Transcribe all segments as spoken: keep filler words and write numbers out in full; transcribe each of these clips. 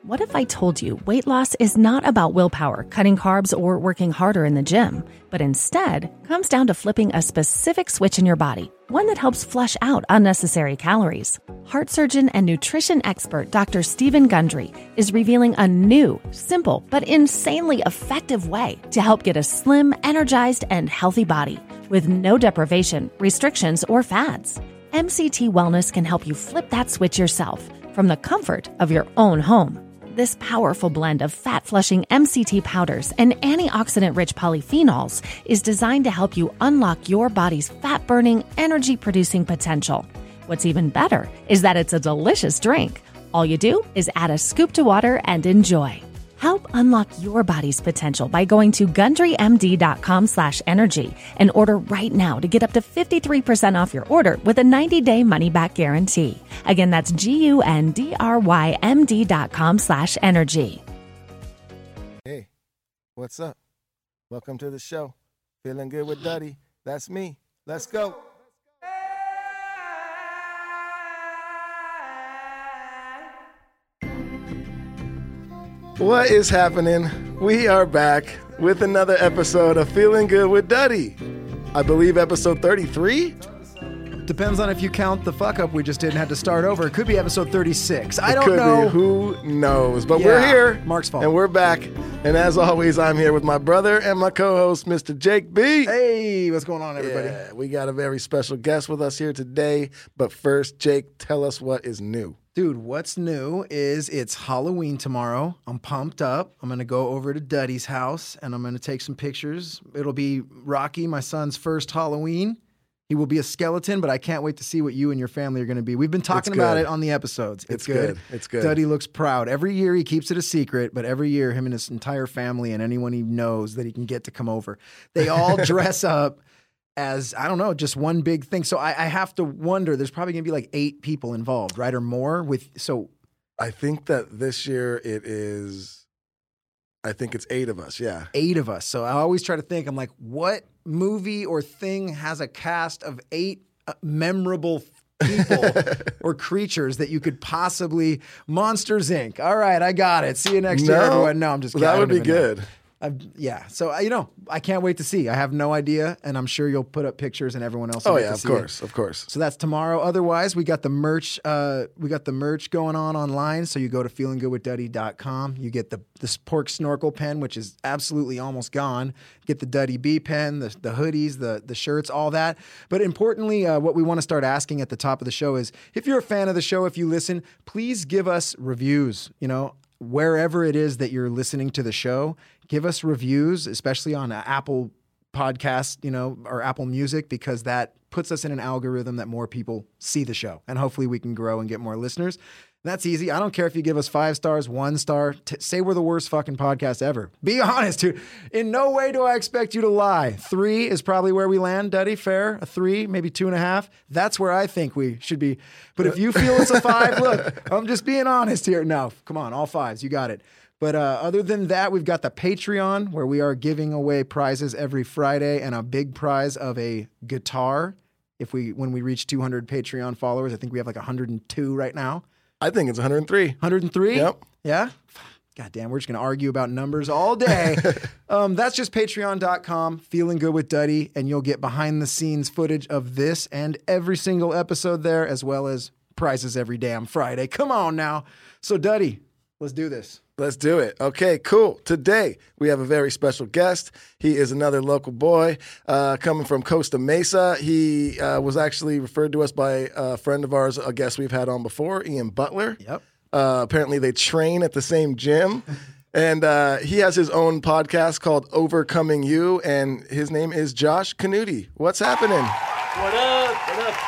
What if I told you weight loss is not about willpower, cutting carbs, or working harder in the gym, but instead comes down to flipping a specific switch in your body, one that helps flush out unnecessary calories? Heart surgeon and nutrition expert Doctor Stephen Gundry is revealing a new, simple, but insanely effective way to help get a slim, energized, and healthy body with no deprivation, restrictions, or fads. M C T Wellness can help you flip that switch yourself from the comfort of your own home. This powerful blend of fat-flushing M C T powders and antioxidant-rich polyphenols is designed to help you unlock your body's fat-burning, energy-producing potential. What's even better is that it's a delicious drink. All you do is add a scoop to water and enjoy. Help unlock your body's potential by going to GundryMD.com slash energy and order right now to get up to fifty-three percent off your order with a ninety-day money-back guarantee. Again, that's G-U-N-D-R-Y-M-D dot com slash energy. Hey, what's up? Welcome to the show. Feeling good with Duddy. That's me. Let's go. What is happening? We are back with another episode of Feeling Good with Duddy. I believe episode thirty-three? Depends on if you count the fuck up we just did and had to start over. It could be episode thirty-six. I It don't could know. Be. Who knows? But Yeah, we're here. Mark's fault. And we're back. And as always, I'm here with my brother and my co-host, Mister Jake B. Hey, what's going on, everybody? Yeah, we got a very special guest with us here today. But first, Jake, tell us what is new. Dude, what's new is it's Halloween tomorrow. I'm pumped up. I'm going to go over to Duddy's house, and I'm going to take some pictures. It'll be Rocky, my son's first Halloween. He will be a skeleton, but I can't wait to see what you and your family are going to be. We've been talking about it on the episodes. It's, It's good. good. It's good. Duddy looks proud. Every year he keeps it a secret, but every year him and his entire family and anyone he knows that he can get to come over, they all dress up as, I don't know, just one big thing. So I, I have to wonder, there's probably going to be like eight people involved, right? Or more with, so. I think that this year it is, I think it's eight of us, yeah. Eight of us. So I always try to think, I'm like, what movie or thing has a cast of eight uh, memorable people or creatures that you could possibly, Monsters, Incorporated. All right, I got it. See you next No, year, everyone. No, I'm just kidding. that I would don't be even know. good. I've, yeah. So, uh, you know, I can't wait to see. I have no idea, and I'm sure you'll put up pictures and everyone else will Oh get yeah, to of see course, it. of course. So that's tomorrow. Otherwise, we got the merch. Uh, we got the merch going on online. So you go to feeling good with duddy dot com. You get the this pork snorkel pen, which is absolutely almost gone. Get the Duddy B pen, the the hoodies, the the shirts, all that. But importantly, uh, what we want to start asking at the top of the show is, if you're a fan of the show, if you listen, please give us reviews. You know, wherever it is that you're listening to the show, give us reviews, especially on uh, Apple Podcasts, you know, or Apple Music, because that puts us in an algorithm that more people see the show, and hopefully we can grow and get more listeners. That's easy. I don't care if you give us five stars, one star. T- say we're the worst fucking podcast ever. Be honest, dude. In no way do I expect you to lie. Three is probably where we land, Duddy. Fair. A three, maybe two and a half. That's where I think we should be. But if you feel it's a five, look, I'm just being honest here. No, come on, all fives. You got it. But uh, other than that, we've got the Patreon, where we are giving away prizes every Friday, and a big prize of a guitar. If we, when we reach two hundred Patreon followers, I think we have like one hundred two right now. I think it's one hundred three. one hundred three? Yep. Yeah? God damn, we're just going to argue about numbers all day. um, that's just patreon dot com, Feeling Good with Duddy, and you'll get behind-the-scenes footage of this and every single episode there, as well as prizes every damn Friday. Come on now. So, Duddy, let's do this. Let's do it. Okay, cool. Today, we have a very special guest. He is another local boy uh, coming from Costa Mesa. He uh, was actually referred to us by a friend of ours, a guest we've had on before, Ian Butler. Yep. Uh, apparently, they train at the same gym. And uh, he has his own podcast called Overcoming You, and his name is Josh Canuti. What's happening? What up? What up?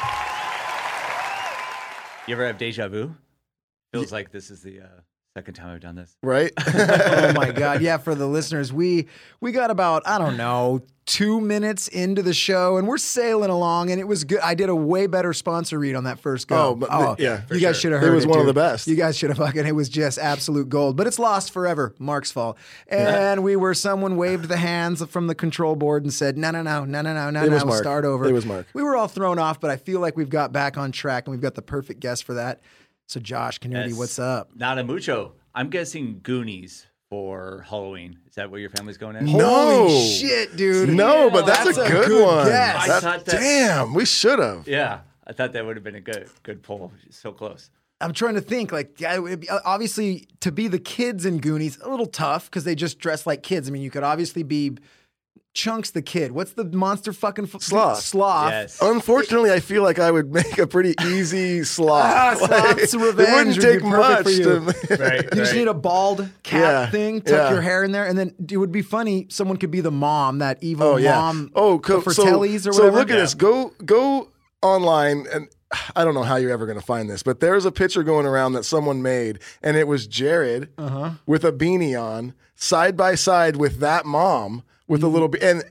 You ever have deja vu? Feels like this is the uh, second time I've done this. Right? Oh my God. Yeah, for the listeners, we we got about, I don't know, two minutes into the show, and we're sailing along, and it was good. I did a way better sponsor read on that first go. Oh, but the- yeah, for you guys sure. should have It heard it. was one of dude. the best. You guys should have fucking, it was just absolute gold, but it's lost forever. Mark's fault. And we were, someone waved the hands from the control board and said, no, no, no, no, no, no, no, It was no, Mark. start over. It was Mark. We were all thrown off, but I feel like we've got back on track, and we've got the perfect guest for that. So Josh Canuti, Yes. what's up? Not a mucho. I'm guessing Goonies for Halloween. Is that what your family's going at? No. Holy shit, dude. No, but that's, That's a a good, good one. guess. I That- thought that- damn, we should have. Yeah, I thought that would have been a good good pull. So close. I'm trying to think. Like, yeah, it would be- obviously, to be the kids in Goonies, a little tough because they just dress like kids. I mean, you could obviously be Chunks the kid. What's the monster fucking f- Sloth. Sloth. Yes. Unfortunately, I feel like I would make a pretty easy sloth. Ah, Sloth's it revenge wouldn't would take be perfect much for you. to. Right. You just need a bald cat Yeah, thing, tuck yeah. your hair in there, and then it would be funny. Someone could be the mom, that evil Oh yeah. mom. oh, cool. for so, Telly's or so whatever. look at Yeah. this. Go go online and. I don't know how you're ever going to find this, but there's a picture going around that someone made, and it was Jared Uh-huh. with a beanie on, side by side with that mom with a little bit, and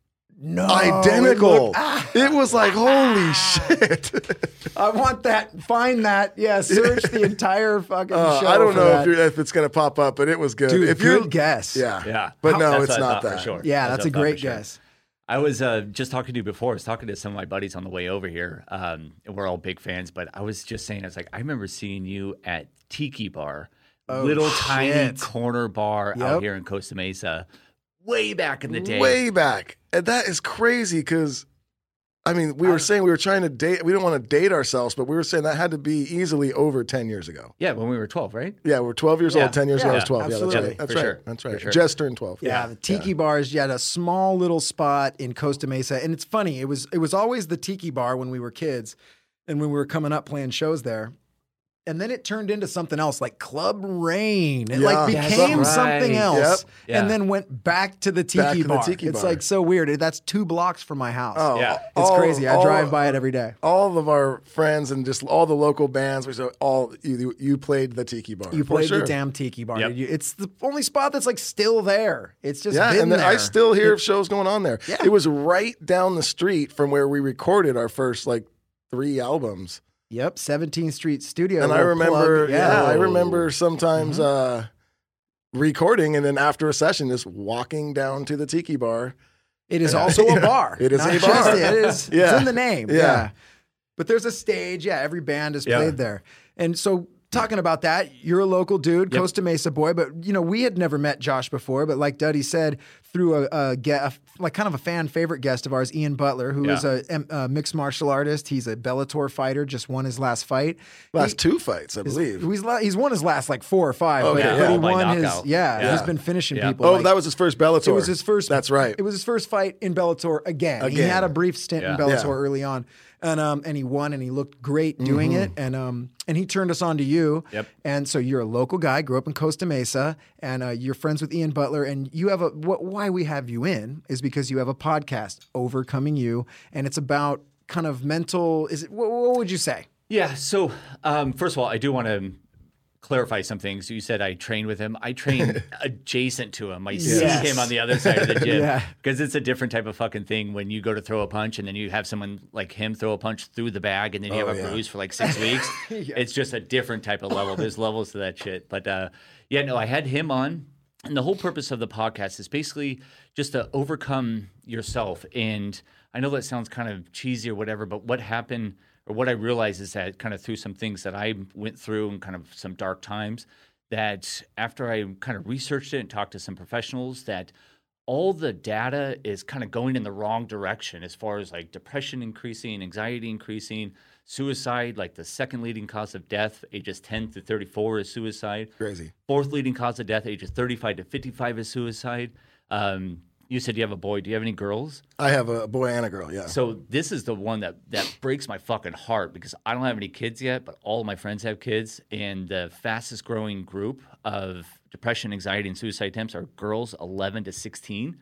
No, identical. it looked- ah, It was like, holy shit. I want that. Find that. Yeah, search the entire fucking Uh, show. I don't for know that. if, you're, if it's going to pop up, but it was good. Dude, if good you're, guess. Yeah. Yeah. But no, That's it's what I not thought for that. sure. Yeah, That's that's a what I thought great for sure. guess. I was uh, just talking to you before. I was talking to some of my buddies on the way over here. Um, and we're all big fans, but I was just saying, I was like, I remember seeing you at Tiki Bar, Oh, little tiny shit. corner bar Yep. out here in Costa Mesa, way back in the day. Way back. And that is crazy because, I mean, we were saying we were trying to date, we don't want to date ourselves, but we were saying that had to be easily over ten years ago. Yeah, when we were twelve, right? Yeah, we're twelve years Yeah. old. ten years ago, I was Yeah, twelve. Yeah, that's absolutely. right. That's For right. sure. That's For right. sure. Just turned twelve. Yeah, the tiki bars. You had a small little spot in Costa Mesa, and it's funny. It was it was always the tiki bar when we were kids, and when we were coming up playing shows there. And then it turned into something else, like Club Rain. It Yeah. like That's became right. something else, Yep. Yeah. and then went back to the tiki Back to the bar. tiki it's bar. like so weird. That's two blocks from my house. Oh, Yeah. It's all- crazy. I all- drive by it every day. All of our friends and just all the local bands, we so all you, you played the tiki bar. You for played sure. the damn tiki bar. Yep. did you? It's the only spot that's like still there. It's just Yeah, been and then there. I still hear of shows going on there. Yeah. It was right down the street from where we recorded our first like three albums. Yep, seventeenth Street Studio. And I little remember, plug. yeah, I Oh. remember sometimes Mm-hmm. uh, recording and then after a session, just walking down to the tiki bar. It is also a bar. It is Not a just- bar. It is. Yeah. It's in the name. Yeah. Yeah. But there's a stage. Yeah, every band is Yeah. played there. And so talking about that, you're a local dude, Yep. Costa Mesa boy, but you know, we had never met Josh before, but like Duddy said, through a, a, ge- a like kind of a fan favorite guest of ours, Ian Butler, who Yeah. is a, em- a mixed martial artist. He's a Bellator fighter, just won his last fight. Last two fights, I believe. He's, la- he's won his last like four or five, Okay, but, yeah. but he All by won his, knockout. yeah, Yeah. he's been finishing Yeah. people. Oh, like- that was his first Bellator. It was his first. That's right. It was his first fight in Bellator again. He Again. had a brief stint in Yeah. Bellator Yeah. early on, and um, and he won, and he looked great doing Mm-hmm. it, and um, and he turned us on to you. Yep. And so you're a local guy, grew up in Costa Mesa, and uh, you're friends with Ian Butler, and you have a. What, why we have you in is because you have a podcast, Overcoming You, and it's about kind of mental. Is it? What, what would you say? Yeah. So, um, first of all, I do want to clarify some things. You said I trained with him. I trained adjacent to him. My seat Yes. came on the other side of the gym Yeah. because it's a different type of fucking thing when you go to throw a punch and then you have someone like him throw a punch through the bag and then you Oh, have a yeah. bruise for like six weeks. It's just a different type of level. There's levels to that shit. But uh, yeah, no, I had him on. And the whole purpose of the podcast is basically just to overcome yourself. And I know that sounds kind of cheesy or whatever, but what happened or what I realized is that kind of through some things that I went through and kind of some dark times, that after I kind of researched it and talked to some professionals, that all the data is kind of going in the wrong direction as far as like depression increasing, anxiety increasing, suicide, like the second leading cause of death, ages ten to thirty-four is suicide. Crazy. Fourth leading cause of death, ages thirty-five to fifty-five is suicide. Um, you said you have a boy. Do you have any girls? I have a boy and a girl, yeah. So this is the one that that breaks my fucking heart because I don't have any kids yet, but all of my friends have kids, and the fastest growing group of depression, anxiety, and suicide attempts are girls eleven to sixteen.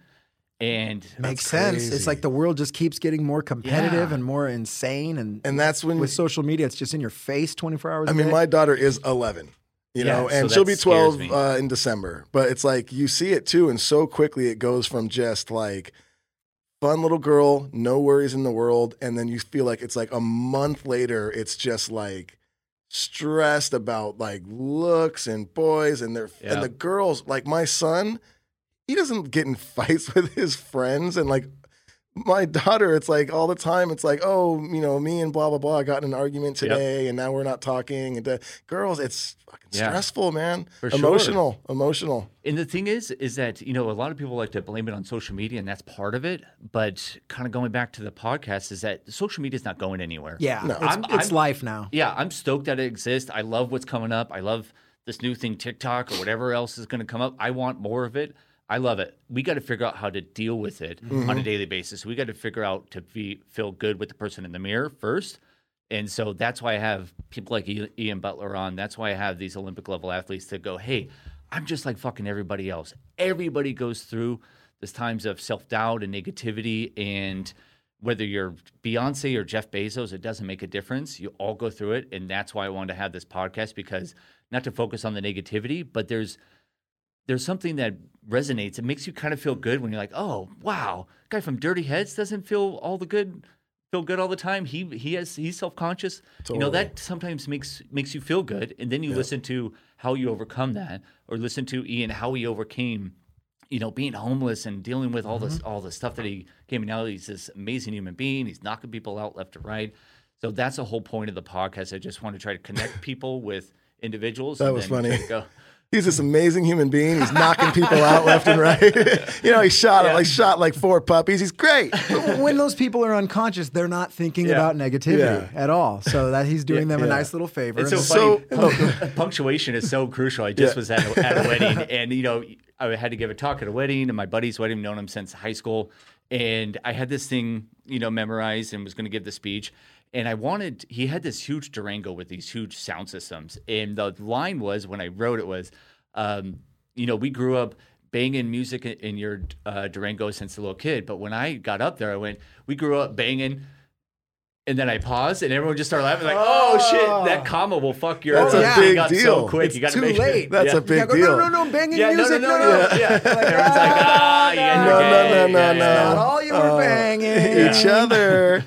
And Makes That's sense. crazy. It's like the world just keeps getting more competitive Yeah. and more insane, and And that's when with social media, it's just in your face twenty-four hours. I a mean, day. my daughter is eleven, you Yeah, know, so and that she'll be scares twelve me. uh, in December. But it's like you see it too, and so quickly it goes from just like fun little girl, no worries in the world, and then you feel like it's like a month later, it's just like stressed about like looks and boys and their Yeah. and the girls. Like my son, he doesn't get in fights with his friends, and like my daughter, it's like all the time. It's like, oh, you know, me and blah blah blah got in an argument today, yep. and now we're not talking. And uh, girls, it's fucking yeah. stressful, man. For emotional, sure. emotional. And the thing is, is that you know, a lot of people like to blame it on social media, and that's part of it. But kind of going back to the podcast, is that social media is not going anywhere. Yeah, no. it's, I'm, it's I'm, life now. Yeah, I'm stoked that it exists. I love what's coming up. I love this new thing, TikTok or whatever else is going to come up. I want more of it. I love it. We got to figure out how to deal with it mm-hmm. on a daily basis. We got to figure out to be feel good with the person in the mirror first. And so that's why I have people like Ian Butler on. That's why I have these Olympic level athletes to go, hey, I'm just like fucking everybody else. Everybody goes through these times of self-doubt and negativity. And whether you're Beyonce or Jeff Bezos, it doesn't make a difference. You all go through it. And that's why I wanted to have this podcast, because not to focus on the negativity, but there's there's something that resonates. It makes you kind of feel good when you're like, oh, wow, guy from Dirty Heads doesn't feel all the good, feel good all the time. He he has he's self-conscious. Totally. You know, that sometimes makes makes you feel good. And then you yeah. listen to how you overcome that, or listen to Ian, how he overcame, you know, being homeless and dealing with all mm-hmm. this all the stuff that he came. And now he's this amazing human being. He's knocking people out left to right. So that's the whole point of the podcast. I just want to try to connect people with individuals. That and was then funny. Go, he's this amazing human being. He's knocking people out left and right. you know, he shot yeah. like shot like four puppies. He's great. When those people are unconscious, they're not thinking yeah. about negativity yeah. at all. So that he's doing yeah. them a yeah. nice little favor. It's so funny. So, Punct- punctuation is so crucial. I just yeah. was at a, at a wedding, and you know, I had to give a talk at a wedding, and my buddy's wedding. I've known him since high school, and I had this thing, you know, memorized and was going to give the speech. And I wanted, he had this huge Durango with these huge sound systems. And the line was, when I wrote it was, um, you know, we grew up banging music in your uh, Durango since a little kid. But when I got up there, I went, we grew up banging. And then I paused, and everyone just started laughing, like, "Oh, oh shit, that comma will fuck your." That's a yeah. big got deal. So quick, it's you got too make late. It. That's yeah. a big go, deal. No, no, no, banging yeah, music. No, no, no, no, no. no. Yeah. Like, Everyone's like, "Ah, you guys no, are gay." no, no, no, yeah, no. That's not all you were uh, banging. Each other.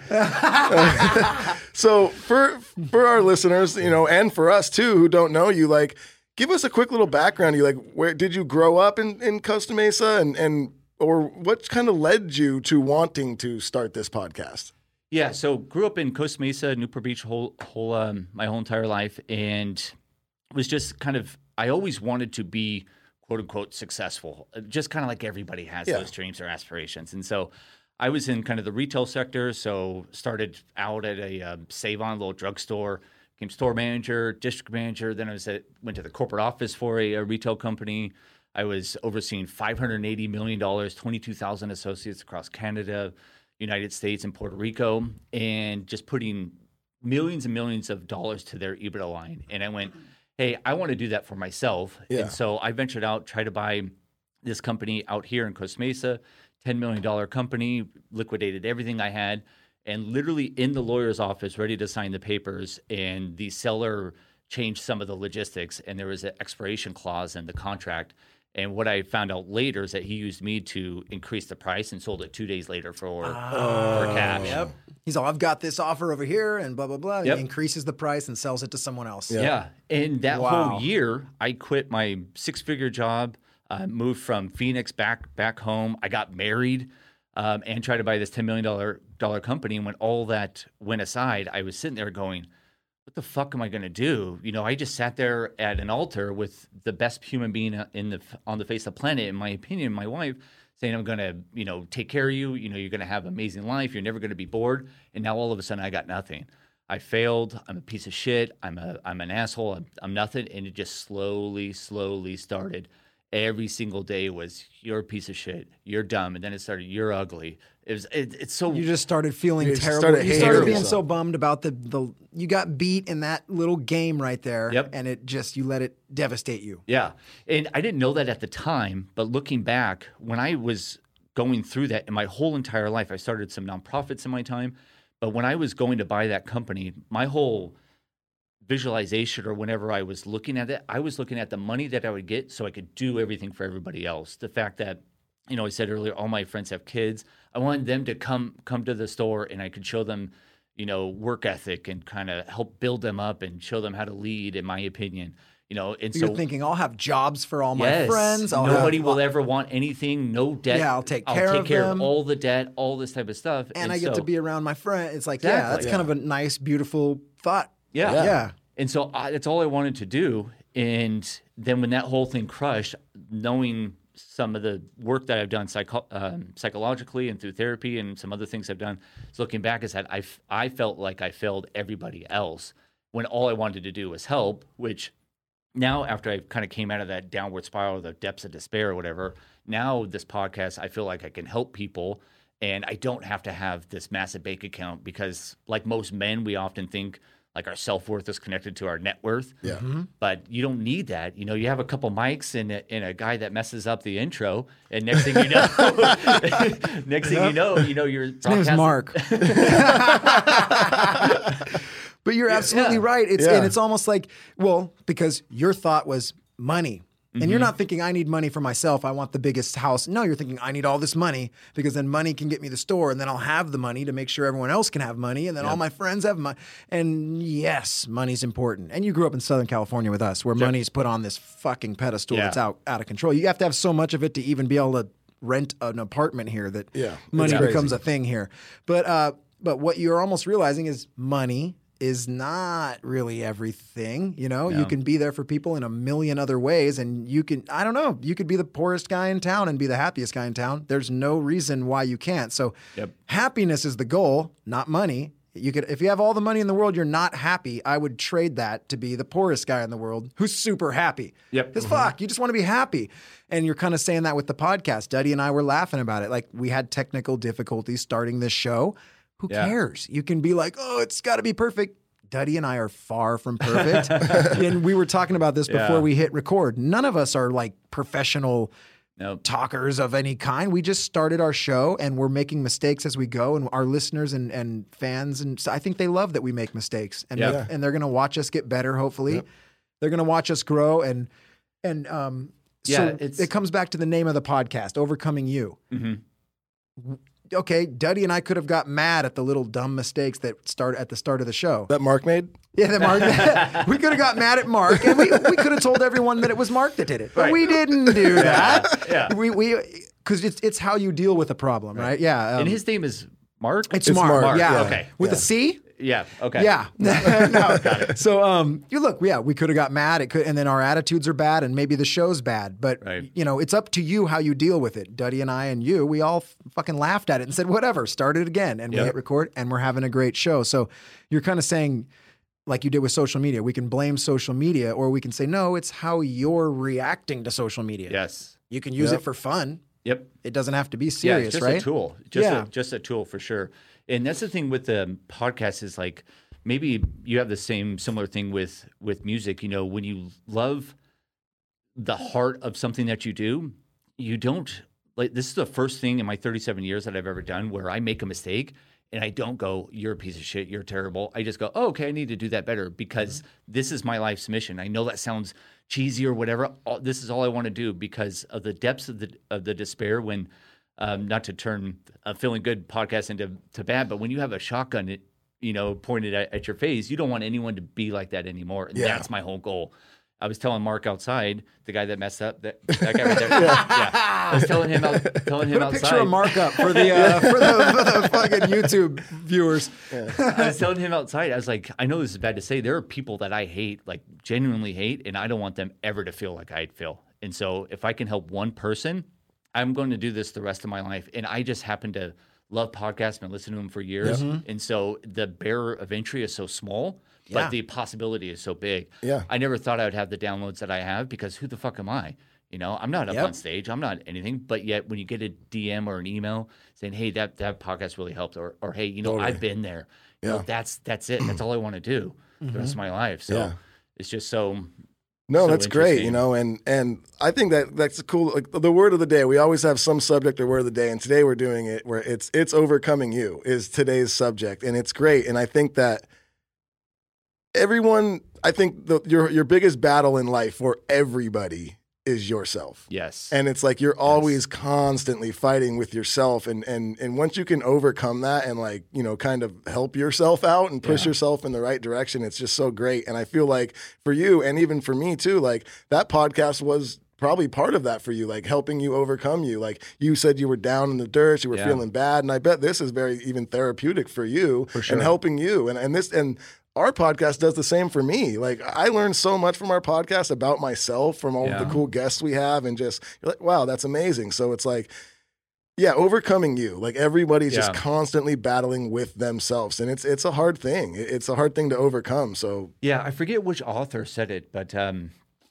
So for for our listeners, you know, and for us too, who don't know you, like, give us a quick little background. You like, where did you grow up in, in Costa Mesa, and and or what kind of led you to wanting to start this podcast? Yeah, so grew up in Costa Mesa, Newport Beach, whole whole um, my whole entire life, and was just kind of, I always wanted to be quote unquote successful, just kind of like everybody has yeah. those dreams or aspirations. And so I was in kind of the retail sector, so started out at a uh, Save-On little drugstore, became store manager, district manager. Then I was at, went to the corporate office for a, a retail company. I was overseeing five hundred eighty million dollars, twenty-two thousand associates across Canada, United States, and Puerto Rico, and just putting millions and millions of dollars to their EBITDA line. And I went, hey, I want to do that for myself. Yeah. And so I ventured out, tried to buy this company out here in Costa Mesa, ten million dollars company, liquidated everything I had, and literally in the lawyer's office, ready to sign the papers, and the seller changed some of the logistics, and there was an expiration clause in the contract. And what I found out later is that he used me to increase the price and sold it two days later for, oh, for cash. Yep. He's all, I've got this offer over here and blah, blah, blah. Yep. He increases the price and sells it to someone else. Yeah. yeah. And that wow. whole year, I quit my six-figure job, uh, moved from Phoenix back back home. I got married um, and tried to buy this ten million dollars dollar company. And when all that went aside, I was sitting there going, what the fuck am I going to do? You know, I just sat there at an altar with the best human being in the on the face of the planet, in my opinion, my wife, saying I'm going to, you know, take care of you. You know, you're going to have an amazing life. You're never going to be bored. And now all of a sudden I got nothing. I failed. I'm a piece of shit. I'm a I'm an asshole. I'm, I'm nothing. And it just slowly, slowly started. Every single day was, you're a piece of shit. You're dumb. And then it started, you're ugly. It was. It, it's so. You just started feeling you terrible. Started you started being yourself. so bummed about the the. You got beat in that little game right there. Yep. And it just, you let it devastate you. Yeah. And I didn't know that at the time, but looking back, when I was going through that in my whole entire life, I started some nonprofits in my time. But when I was going to buy that company, my whole visualization, or whenever I was looking at it, I was looking at the money that I would get so I could do everything for everybody else. The fact that, you know, I said earlier, all my friends have kids. I wanted them to come come to the store and I could show them, you know, work ethic and kind of help build them up and show them how to lead, in my opinion. You know, and You're so thinking, I'll have jobs for all my yes, friends. I'll nobody have, will ever want anything, no debt. Yeah, I'll take I'll care take of care them. of all the debt, all this type of stuff. and I get so, to be around my friend. It's like, yeah, Exactly. that's kind of a nice, beautiful thought. yeah, Yeah. yeah. And so I, that's all I wanted to do. And then when that whole thing crushed, knowing some of the work that I've done psycho- um, psychologically and through therapy and some other things I've done, is looking back is that I, f- I felt like I failed everybody else when all I wanted to do was help, which now after I kind of came out of that downward spiral, the depths of despair or whatever, now this podcast, I feel like I can help people and I don't have to have this massive bank account because like most men, we often think like our self-worth is connected to our net worth. Yeah. Mm-hmm. But you don't need that. You know, you have a couple mics and a, and a guy that messes up the intro, and next thing you know, next thing you know, you know, you're His name's Mark. But you're absolutely Yeah. right. It's Yeah. and it's almost like, well, because your thought was money. And Mm-hmm. you're not thinking, I need money for myself. I want the biggest house. No, you're thinking, I need all this money because then money can get me the store and then I'll have the money to make sure everyone else can have money and then all my friends have money. And yes, money's important. And you grew up in Southern California with us where money's put on this fucking pedestal Yeah. that's out, out of control. You have to have so much of it to even be able to rent an apartment here that Yeah, money it's crazy. becomes a thing here. But uh, but what you're almost realizing is money is not really everything. You know, you No. can be there for people in a million other ways, and you can, I don't know, you could be the poorest guy in town and be the happiest guy in town. There's no reason why you can't. So Yep. happiness is the goal, not money. You could, if you have all the money in the world, you're not happy. I would trade that to be the poorest guy in the world who's super happy. Yep. Because fuck, you just want to be happy. And you're kind of saying that with the podcast. Duddy and I were laughing about it. Like we had technical difficulties starting this show. Who Yeah. cares? You can be like, oh, it's got to be perfect. Duddy and I are far from perfect. And we were talking about this before Yeah. we hit record. None of us are like professional No. talkers of any kind. We just started our show and we're making mistakes as we go. And our listeners and, and fans, and so I think they love that we make mistakes. And, Yeah. make- and they're going to watch us get better, hopefully. They're going to watch us grow. And, and um, Yeah, so it's- it comes back to the name of the podcast, Overcoming You. Mhm. Okay, Duddy and I could have got mad at the little dumb mistakes that start at the start of the show. That Mark made? Yeah, that Mark. We could have got mad at Mark, and we, we could have told everyone that it was Mark that did it, but Right. we didn't do that. Yeah. We we because it's it's how you deal with a problem, right? Yeah, um, And his name is Mark? it's, It's Mark. Mark, Yeah. yeah. Okay. With Yeah. a C. Yeah. Okay. Yeah. No. So um, you look, yeah, we could have got mad. It could, and then our attitudes are bad, and maybe the show's bad. But Right. you know, it's up to you how you deal with it. Duddy and I and you, we all f- fucking laughed at it and said, whatever, start it again, and we Yep. hit record, and we're having a great show. So you're kind of saying, like you did with social media, we can blame social media, or we can say, no, it's how you're reacting to social media. Yes. You can use Yep. it for fun. Yep. It doesn't have to be Yeah, serious, it's just right? a tool. Just Yeah. a, just a tool for sure. And that's the thing with the podcast is like maybe you have the same similar thing with with music. You know, when you love the heart of something that you do, you don't like. This is the first thing in my thirty-seven years that I've ever done where I make a mistake and I don't go, "You're a piece of shit. You're terrible." I just go, "Oh, okay, I need to do that better because this is my life's mission." I know that sounds cheesy or whatever. All, this is all I want to do because of the depths of the of the despair when. Um, not to turn a feeling good podcast into to bad, but when you have a shotgun, it, you know, pointed at, at your face, you don't want anyone to be like that anymore. And Yeah. that's my whole goal. I was telling Mark outside, the guy that messed up, that, that guy right there. yeah. I was telling him, out, telling him Put a outside. picture of Mark up for the uh, for, the, for the fucking YouTube viewers. I was telling him outside, I was like, I know this is bad to say. There are people that I hate, like genuinely hate, and I don't want them ever to feel like I'd feel. And so if I can help one person, I'm going to do this the rest of my life. And I just happen to love podcasts and listen to them for years. And so the barrier of entry is so small, Yeah. but the possibility is so big. Yeah. I never thought I would have the downloads that I have because who the fuck am I? You know, I'm not up Yep. on stage. I'm not anything. But yet when you get a D M or an email saying, hey, that, that podcast really helped, or, or hey, you know, Totally. I've been there. You know, Yeah. that's that's it. That's all I want to do the rest of my life. So Yeah. it's just so No, So that's great, you interesting. know, and and I think that that's cool. Like the word of the day, we always have some subject or word of the day, and today we're doing it where it's it's overcoming you is today's subject, and it's great. And I think that everyone, I think the, your your biggest battle in life for everybody is yourself. Yes. And it's like you're always yes. constantly fighting with yourself. And, and and once you can overcome that and like, you know, kind of help yourself out and push yeah. yourself in the right direction, it's just so great. And I feel like for you and even for me too, like that podcast was probably part of that for you, like helping you overcome you. Like you said you were down in the dirt, you were yeah. feeling bad. And I bet this is very even therapeutic for you for sure. and helping you. And and this and our podcast does the same for me. Like I learned so much from our podcast about myself, from all yeah. of the cool guests we have, and just you're like, wow, that's amazing. So it's like, yeah, overcoming you. Like everybody's yeah. just constantly battling with themselves, and it's it's a hard thing. It's a hard thing to overcome. So yeah, I forget which author said it, but um,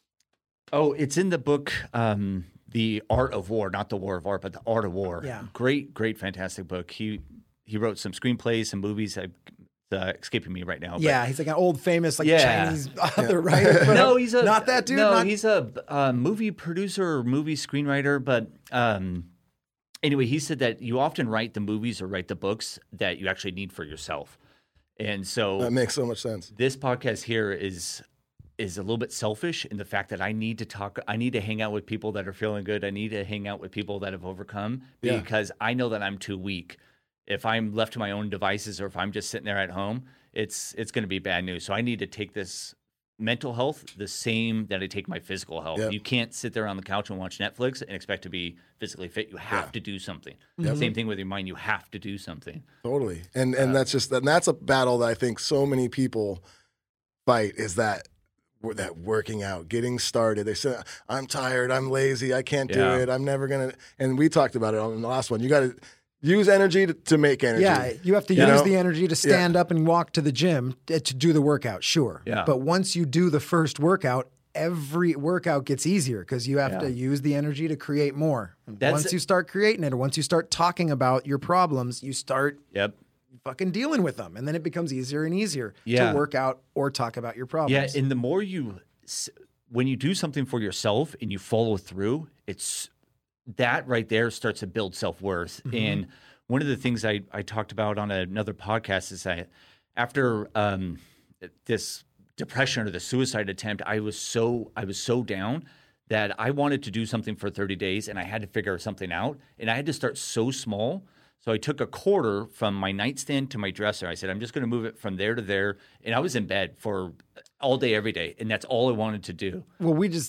oh, it's in the book. Um, The Art of War, not the War of Art, but The Art of War. Yeah, great, great, fantastic book. He he wrote some screenplays, some movies. I, Uh, escaping me right now. Yeah, but, he's like an old famous like yeah. Chinese author, right? no, he's a not that dude. No, not... he's a, a movie producer or movie screenwriter. But um, anyway, he said that you often write the movies or write the books that you actually need for yourself. And so that makes so much sense. This podcast here is is a little bit selfish in the fact that I need to talk. I need to hang out with people that are feeling good. I need to hang out with people that have overcome yeah. because I know that I'm too weak. If I'm left to my own devices or if I'm just sitting there at home, it's it's going to be bad news. So I need to take this mental health the same that I take my physical health. Yep. You can't sit there on the couch and watch Netflix and expect to be physically fit. You have yeah. to do something. Yep. Same thing with your mind. You have to do something. Totally. And and uh, that's just and that's a battle that I think so many people fight is that that working out, getting started. They say, I'm tired, I'm lazy, I can't do yeah. it, I'm never going to. And we talked about it on the last one. You got to use energy to, to make energy. Yeah, you have to you use know? the energy to stand yeah. up and walk to the gym to, to do the workout, sure. Yeah. But once you do the first workout, every workout gets easier because you have yeah. to use the energy to create more. That's once you start creating it, or once you start talking about your problems, you start yep. fucking dealing with them. And then it becomes easier and easier yeah. to work out or talk about your problems. Yeah, and the more you, when you do something for yourself and you follow through, it's that right there starts to build self-worth. Mm-hmm. And one of the things I, I talked about on another podcast is that after um, this depression or the suicide attempt, I was so I was so down that I wanted to do something for thirty days and I had to figure something out. And I had to start so small. So I took a quarter from my nightstand to my dresser. I said, I'm just going to move it from there to there. And I was in bed for all day, every day. And that's all I wanted to do. Well, we just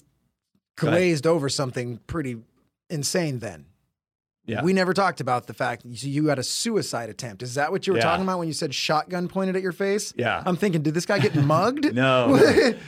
glazed over something pretty insane then. Yeah. We never talked about the fact that you had a suicide attempt. Is that what you were yeah. talking about when you said shotgun pointed at your face? Yeah. I'm thinking, did this guy get mugged? no.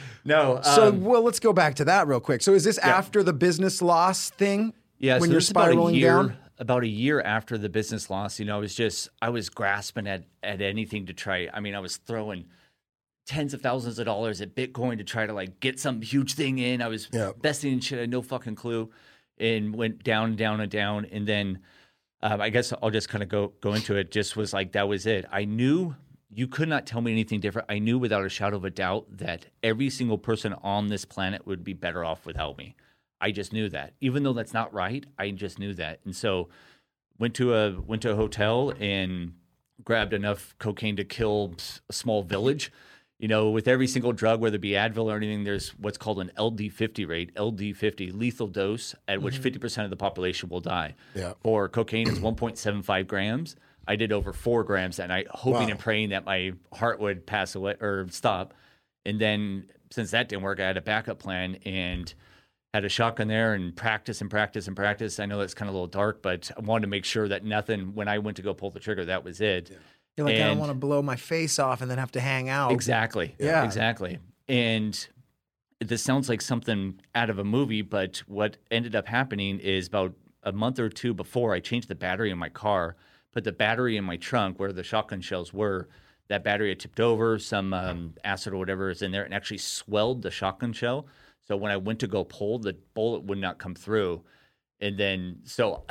no. So, um, well, let's go back to that real quick. So is this yeah. after the business loss thing? Yeah. When so you're this is about a spiraling year, down? About a year after the business loss, you know, I was just, I was grasping at, at anything to try. I mean, I was throwing tens of thousands of dollars at Bitcoin to try to like get some huge thing in. I was yeah. investing in shit. I had no fucking clue, and went down and down and down. And then um, I guess I'll just kind of go, go into it. Just was like, that was it. I knew you could not tell me anything different. I knew without a shadow of a doubt that every single person on this planet would be better off without me. I just knew that, even though that's not right. I just knew that. And so went to a, went to a hotel and grabbed enough cocaine to kill a small village. You know, with every single drug, whether it be Advil or anything, there's what's called an L D fifty rate, L D fifty, lethal dose, at which fifty percent of the population will die. Yeah. For cocaine, it's one point seven five grams. I did over four grams that night, hoping Wow. and praying that my heart would pass away or stop. And then since that didn't work, I had a backup plan and had a shotgun there and practice and practice and practice. I know that's kind of a little dark, but I wanted to make sure that nothing, when I went to go pull the trigger, that was it. Yeah. You're like, and, I don't want to blow my face off and then have to hang out. Exactly. Yeah. Exactly. And this sounds like something out of a movie, but what ended up happening is about a month or two before, I changed the battery in my car, put the battery in my trunk where the shotgun shells were. That battery had tipped over, some um, acid or whatever is in there, and actually swelled the shotgun shell. So when I went to go pull, the bullet would not come through. And then, so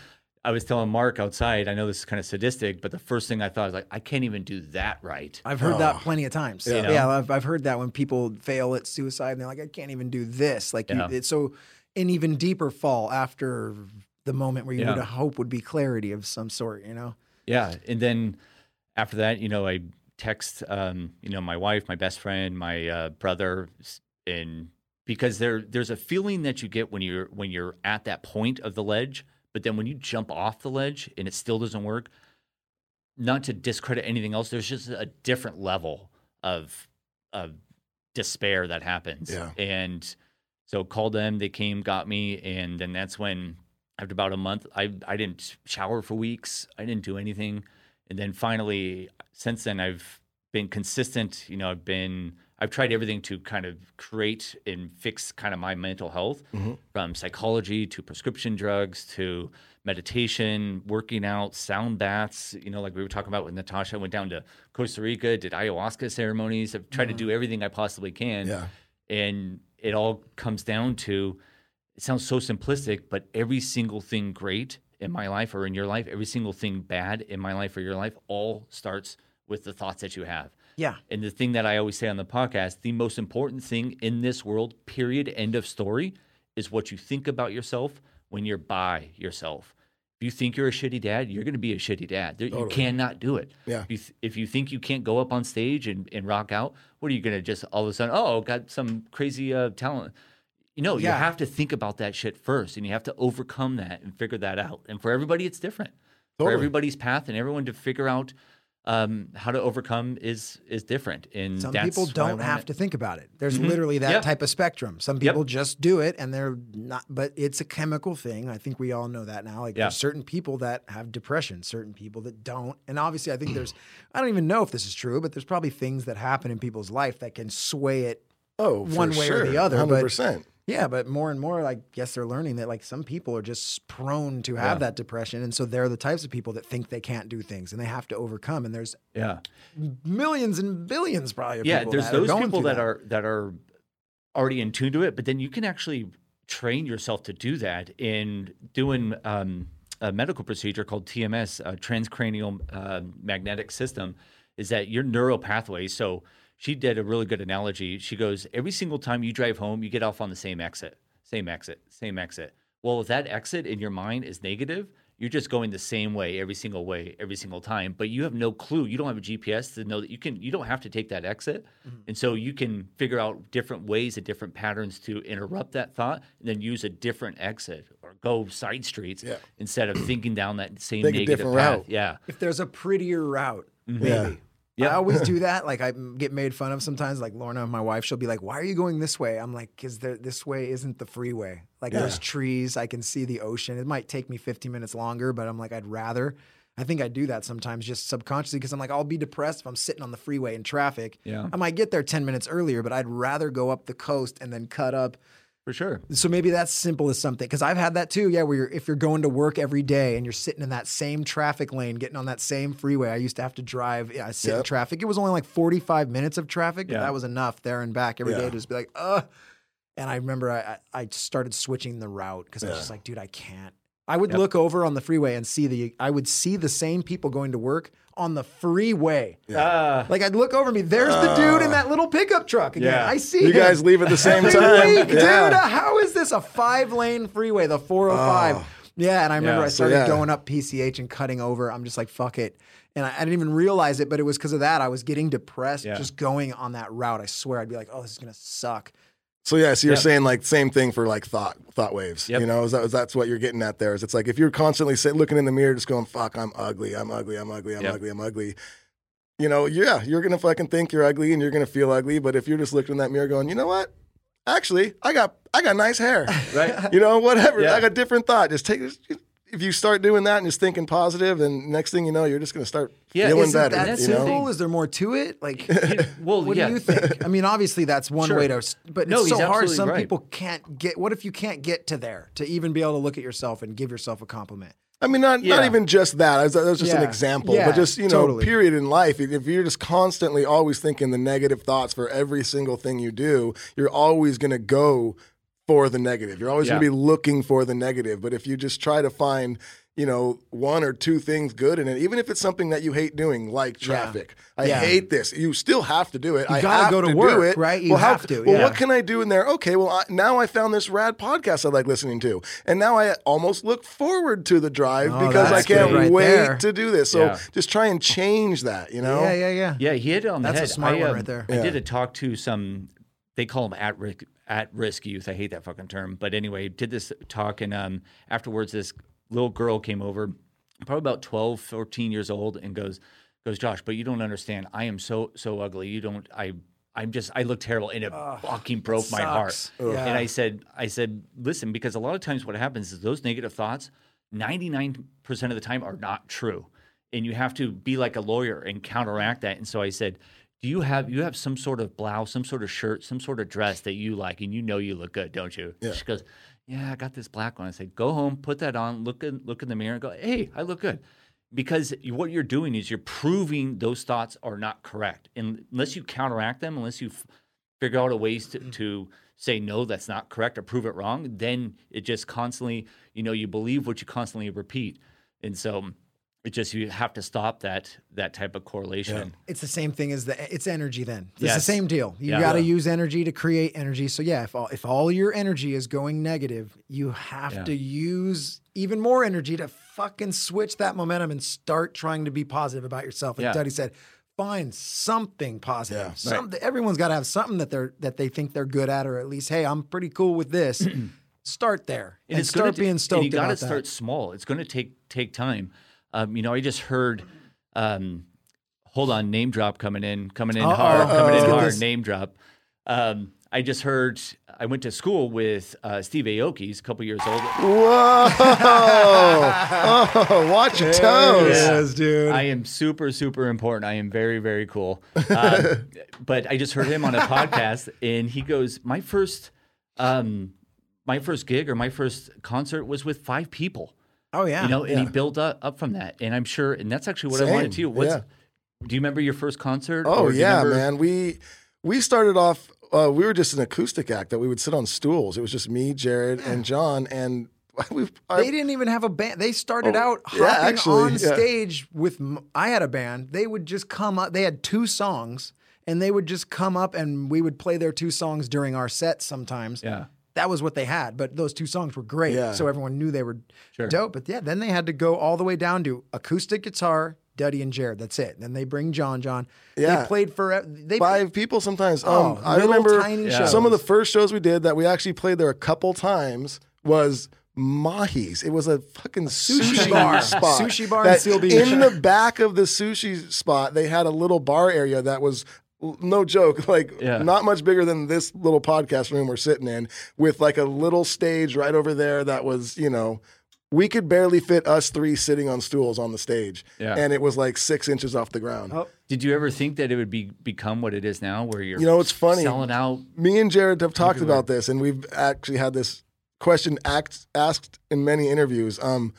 I was telling Mark outside, I know this is kind of sadistic, but the first thing I thought was like, I can't even do that right. I've heard Oh. that plenty of times. You know? Yeah, I've, I've heard that when people fail at suicide and they're like, I can't even do this. Like, Yeah. you, it's so an even deeper fall after the moment where you Yeah. would hope would be clarity of some sort, you know? Yeah. And then after that, you know, I text, um, you know, my wife, my best friend, my uh, brother, and because there there's a feeling that you get when you're when you're at that point of the ledge, but then when you jump off the ledge and it still doesn't work, not to discredit anything else, there's just a different level of of despair that happens. Yeah. And so called them, they came, got me, and then that's when after about a month, I I didn't shower for weeks. I didn't do anything. And then finally, since then, I've been consistent. You know, I've been I've tried everything to kind of create and fix kind of my mental health, mm-hmm. from psychology to prescription drugs to meditation, working out, sound baths. You know, like we were talking about with Natasha, I went down to Costa Rica, did ayahuasca ceremonies. I've tried mm-hmm. to do everything I possibly can. Yeah. And it all comes down to, it sounds so simplistic, but every single thing great in my life or in your life, every single thing bad in my life or your life, all starts with the thoughts that you have. Yeah. And the thing that I always say on the podcast, the most important thing in this world, period, end of story, is what you think about yourself when you're by yourself. If you think you're a shitty dad, you're going to be a shitty dad. There, Totally. You cannot do it. Yeah. If you, th- if you think you can't go up on stage and, and rock out, what are you going to just all of a sudden, oh, got some crazy uh, talent? You know, Yeah. you have to think about that shit first, and you have to overcome that and figure that out. And for everybody, it's different. Totally. For everybody's path and everyone to figure out um, how to overcome is is different. And Some that's people why I don't wanna- have to think about it. There's Mhm. literally that Yep. type of spectrum. Some Yep. people just do it and they're not, but it's a chemical thing. I think we all know that now. Like Yeah. there's certain people that have depression, certain people that don't. And obviously I think there's, I don't even know if this is true, but there's probably things that happen in people's life that can sway it. Oh, for one way or sure. the other, one but- hundred percent. Yeah, but more and more, I guess they're learning that like some people are just prone to have Yeah. that depression. And so they're the types of people that think they can't do things and they have to overcome. And there's Yeah. millions and billions probably of Yeah, people there's that are those going people through that, are that are already in tune to it, but then you can actually train yourself to do that in doing um, a medical procedure called T M S, a transcranial uh, magnetic system, is that your neural pathways. So she did a really good analogy. She goes, every single time you drive home, you get off on the same exit, same exit, same exit. Well, if that exit in your mind is negative, you're just going the same way every single way, every single time. But you have no clue. You don't have a G P S to know that you can. You don't have to take that exit, mm-hmm. and so you can figure out different ways and different patterns to interrupt that thought, and then use a different exit or go side streets Yeah. instead of thinking down that same Take a negative different path. route. Yeah, If there's a prettier route, maybe. Yeah. Yeah. I always do that. Like I get made fun of sometimes. Like Lorna, my wife, she'll be like, "Why are you going this way?" I'm like, "Cause there, this way isn't the freeway. Like Yeah. there's trees. I can see the ocean. It might take me fifteen minutes longer, but I'm like, I'd rather." I think I do that sometimes just subconsciously because I'm like, I'll be depressed if I'm sitting on the freeway in traffic. Yeah. I might get there ten minutes earlier, but I'd rather go up the coast and then cut up. for sure. So maybe that's simple as something. Because I've had that too. Yeah, where you're, if you're going to work every day and you're sitting in that same traffic lane, getting on that same freeway. I used to have to drive. Yeah, I sit in Yep. traffic. It was only like forty-five minutes of traffic, but Yeah. that was enough there and back every day Yeah. to just be like, ugh. And I remember I, I I started switching the route because I was Yeah. just like, dude, I can't. I would Yep. look over on the freeway and see the, I would see the same people going to work on the freeway. Uh, Like I'd look over me, there's the dude in that little pickup truck again. Yeah. I see You him. guys leave at the same Every time. week, dude. Yeah. uh, How is this a five lane freeway, the four oh five? Oh. Yeah, and I remember Yeah. I So, started yeah. going up P C H and cutting over. I'm just like, fuck it. And I, I didn't even realize it, but it was because of that. I was getting depressed Yeah. just going on that route. I swear, I'd be like, oh, this is going to suck. So yeah, so you're Yep. saying like same thing for like thought thought waves. Yep. You know, is that, is that's what you're getting at there? Is it's like if you're constantly sit, looking in the mirror, just going, "Fuck, I'm ugly, I'm ugly, I'm ugly, I'm Yep. ugly, I'm ugly." You know, yeah, you're gonna fucking think you're ugly and you're gonna feel ugly. But if you're just looking in that mirror, going, "You know what? Actually, I got I got nice hair." right? You know, whatever. Yeah. I got different thought. Just take. If you start doing that and just thinking positive, and next thing you know, you're just gonna start Yeah, feeling Isn't better. that you know? simple? Is there more to it? Like, Well, what yeah. do you think? I mean, obviously that's one Sure. way to, but No, it's so he's hard. absolutely Some right. people can't get, what if you can't get to there to even be able to look at yourself and give yourself a compliment? I mean, not not Yeah. even just that. I was, that was just an Yeah. example, Yeah, but just you know, totally. period in life. If if you're just constantly always thinking the negative thoughts for every single thing you do, you're always going to go for the negative. You're always Yeah. going to be looking for the negative. But if you just try to find, you know, one or two things good in it, even if it's something that you hate doing, like traffic. I Yeah. hate this. You still have to do it. You I gotta have go to do work, it. right? You well, how- have to, Well, yeah. what can I do in there? Okay, well, I, now I found this rad podcast I like listening to, and now I almost look forward to the drive Oh, because I that's can't good right wait there. to do this. So Yeah. just try and change that. You know? Yeah, yeah, yeah. Yeah, he hit it on the That's a head. smart I, one um, right there. I Yeah. did a talk to some they call them at risk, at risk youth. I hate that fucking term. But anyway, did this talk, and um, afterwards, this little girl came over, probably about twelve, fourteen years old, and goes, goes, Josh, but you don't understand. I am so, so ugly. You don't, I, I'm just, I look terrible. And it uh, fucking broke my heart. Yeah. And I said, I said, listen, because a lot of times what happens is those negative thoughts, ninety-nine percent of the time are not true. And you have to be like a lawyer and counteract that. And so I said, do you have you have some sort of blouse, some sort of shirt, some sort of dress that you like, and you know you look good, don't you? Yeah. She goes, yeah, I got this black one. I said, go home, put that on, look in, look in the mirror, and go, hey, I look good. Because what you're doing is you're proving those thoughts are not correct. And unless you counteract them, unless you f- figure out a ways to, to say, no, that's not correct, or prove it wrong, then it just constantly, you know, you believe what you constantly repeat. And so it just, you have to stop that that type of correlation. Yeah. It's the same thing as the, it's energy then. It's Yes. the same deal. You Yeah. got to Yeah. use energy to create energy. So yeah, if all, if all your energy is going negative, you have Yeah. to use even more energy to fucking switch that momentum and start trying to be positive about yourself. Like Yeah. Duddy said, find something positive. Yeah. Something, everyone's got to have something that they're, that they think they're good at, or at least, hey, I'm pretty cool with this. Start there and, it's start gonna, being stoked and you gotta about start that. small. It's going to take take time. Um, you know, I just heard, um, hold on, name drop coming in, coming in Uh-oh. hard, coming Let's in get hard, this. name drop. Um, I just heard, I went to school with uh, Steve Aoki. He's a couple years old. Whoa! Oh, watch your toes. Yes, dude. I am super, super important. I am very, very cool. Um, but I just heard him on a podcast, and he goes, my first, um, my first gig or my first concert was with five people. oh yeah. You know, and Yeah. he built up, up from that. And I'm sure, and that's actually what I Same, wanted to. What's, yeah. Do you remember your first concert? Oh Or do you yeah, remember- man. We we started off. Uh, we were just an acoustic act that we would sit on stools. It was just me, Jared, and John, and we. I, They didn't even have a band. They started Oh, out yeah, hopping actually, on yeah. stage with. m- I had a band. They would just come up. They had two songs, and they would just come up, and we would play their two songs during our sets sometimes. Yeah. That was what they had, but those two songs were great, Yeah. so everyone knew they were Sure. dope. But yeah, then they had to go all the way down to acoustic guitar, Duddy and Jared. That's it. Then they bring John John. Yeah. They played for they five people sometimes. Oh, um, I little remember tiny Yeah. some of the shows. first shows we did that we actually played there a couple times was Mahi's. It was a fucking sushi, sushi bar. spot. Sushi bar in that Seal Beach. In the back of the sushi spot, they had a little bar area that was no joke, like Yeah. not much bigger than this little podcast room we're sitting in, with like a little stage right over there that was, you know, we could barely fit us three sitting on stools on the stage. Yeah. And it was like six inches off the ground. Oh, Did you ever think that it would be become what it is now, where you're You know, it's funny. selling out? Me and Jared have talked Everywhere. about this, and we've actually had this question act, asked in many interviews. Um,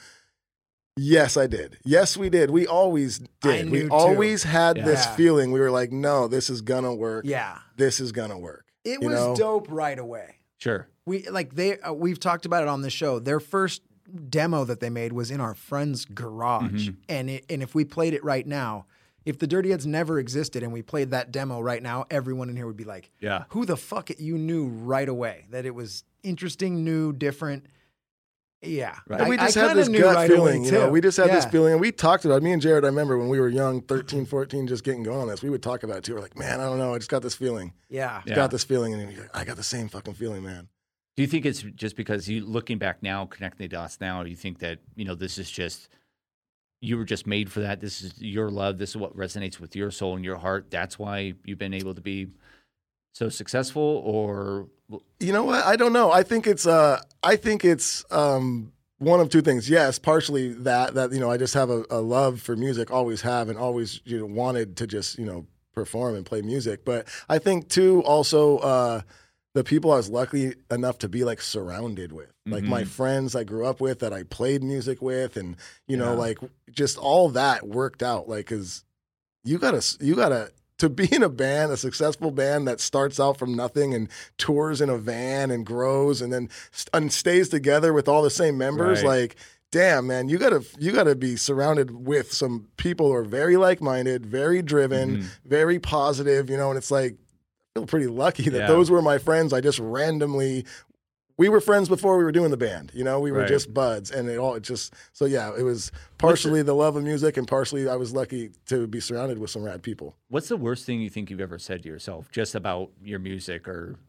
yes, I did. Yes, we did. We always did. knew We too. always had this Yeah. feeling. We were like, no, this is gonna work. yeah. This is gonna work. It You was know? dope right away. Sure. We like they uh, we've talked about it on the show. Their first demo that they made was in our friend's garage, Mm-hmm. and it, and if we played it right now, if the Dirty Heads never existed and we played that demo right now, everyone in here would be like, Yeah. "Who the fuck?" You knew right away that it was interesting, new, different. Yeah, Right. And we I- just I had kinda this knew gut right away, feeling, you know. too. We just had this Yeah. feeling, and we talked about it. Me and Jared, I remember when we were young, thirteen, fourteen, just getting going on this, we would talk about it too. We're like, man, I don't know. I just got this feeling. Yeah, Just Yeah. got this feeling. And you're like, I got the same fucking feeling, man. Do you think it's just because you looking back now, connecting the dots now, you think that, you know, this is just, you were just made for that. This is your love. This is what resonates with your soul and your heart. That's why you've been able to be so successful, or You know what? I don't know. I think it's uh I think it's um one of two things. Yes, partially that that you know, I just have a, a love for music, always have, and always, you know, wanted to just, you know, perform and play music. But I think too also uh the people I was lucky enough to be like surrounded with. Like my friends I grew up with that I played music with, and you know, Yeah. like just all that worked out. Like, cause you gotta you gotta to be in a band, a successful band that starts out from nothing and tours in a van and grows and then st- and stays together with all the same members, Right. like, damn, man, you gotta you gotta be surrounded with some people who are very like-minded, very driven, Mhm. very positive, you know. And it's like, I feel pretty lucky that Yeah. those were my friends. I just randomly we were friends before we were doing the band. You know, we were Right. just buds, and it all it just so yeah. It was partially the love of music, and partially I was lucky to be surrounded with some rad people. What's the worst thing you think you've ever said to yourself just about your music or?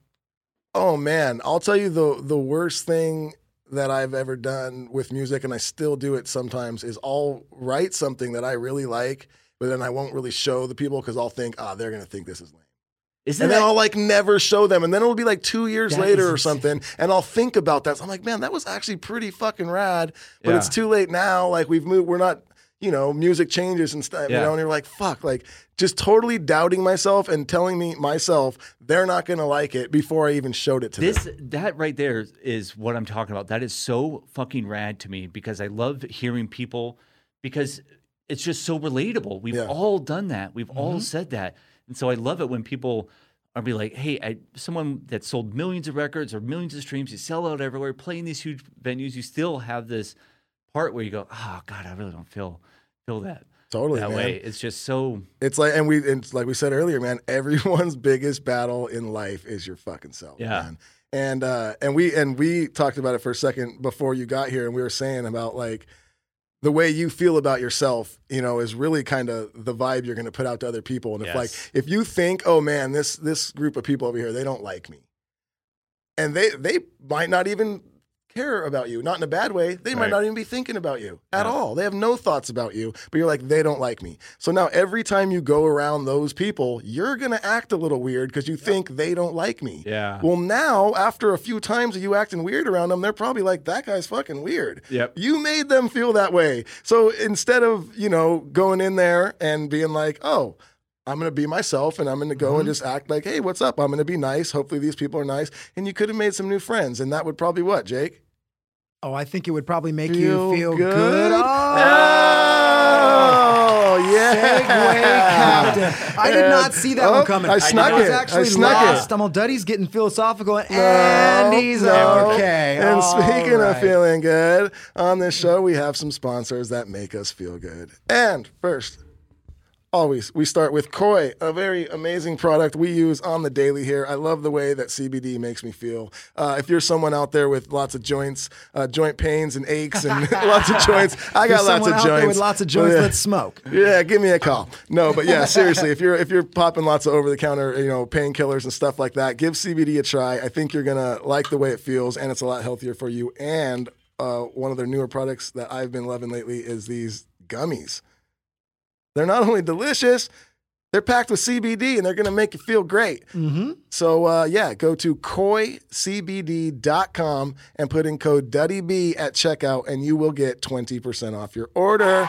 Oh man, I'll tell you the the worst thing that I've ever done with music, and I still do it sometimes, is I'll write something that I really like, but then I won't really show the people because I'll think, ah, they're gonna think this is lame. Isn't And that, then I'll like never show them. And then it'll be like two years That later is or insane. something. And I'll think about that. So I'm like, man, that was actually pretty fucking rad. But Yeah. it's too late now. Like we've moved, we're not, you know, music changes and stuff, Yeah. you know, and you're like, fuck, like just totally doubting myself and telling me myself they're not going to like it before I even showed it to this them. that right there is what I'm talking about. That is so fucking rad to me because I love hearing people because it's just so relatable. We've Yeah. all done that. We've Mm-hmm. all said that. And so I love it when people are be like, hey, I, someone that sold millions of records or millions of streams, you sell out everywhere, playing these huge venues, you still have this part where you go, oh God, I really don't feel feel that Totally, that man. way. It's just so It's like, and we, and like we said earlier, man, everyone's biggest battle in life is your fucking self, Yeah. man. And, uh, and we, and we talked about it for a second before you got here, and we were saying about like, the way you feel about yourself, you know, is really kind of the vibe you're going to put out to other people. And if Yes. like, if you think, oh man, this, this group of people over here, they don't like me, and they, they might not even care about you, not in a bad way. They might Right. not even be thinking about you at Yeah. all. They have no thoughts about you, but you're like, they don't like me. So now every time you go around those people, you're going to act a little weird because you think they don't like me. Yeah. Well, now after a few times of you acting weird around them, they're probably like, that guy's fucking weird. Yep. You made them feel that way. So instead of, you know, going in there and being like, oh, I'm going to be myself and I'm going to go Mm-hmm. and just act like, hey, what's up? I'm going to be nice. Hopefully these people are nice. And you could have made some new friends. And that would probably what, Jake? Oh, I think it would probably make Feel you feel good? good. Oh, yeah. Segue captain. I did not see that Oh, one coming. I snuck was it. I actually snuck it. lost. I'm all Duddy's getting philosophical, and he's No. okay. And All speaking right. of feeling good, on this show we have some sponsors that make us feel good. And first, always, we start with Koi, a very amazing product we use on the daily here. I love the way that C B D makes me feel. Uh, if you're someone out there with lots of joints, uh, joint pains and aches and lots of joints, I got There's lots someone of out there joints. with lots of joints. Yeah. Let's smoke. Yeah, give me a call. No, but yeah, seriously, if you're if you're popping lots of over the counter, you know, painkillers and stuff like that, give C B D a try. I think you're gonna like the way it feels, and it's a lot healthier for you. And uh, one of their newer products that I've been loving lately is these gummies. They're not only delicious, they're packed with C B D, and they're gonna make you feel great. Mm-hmm. So uh, yeah, go to koi c b d dot com and put in code DuddyB at checkout, and you will get twenty percent off your order.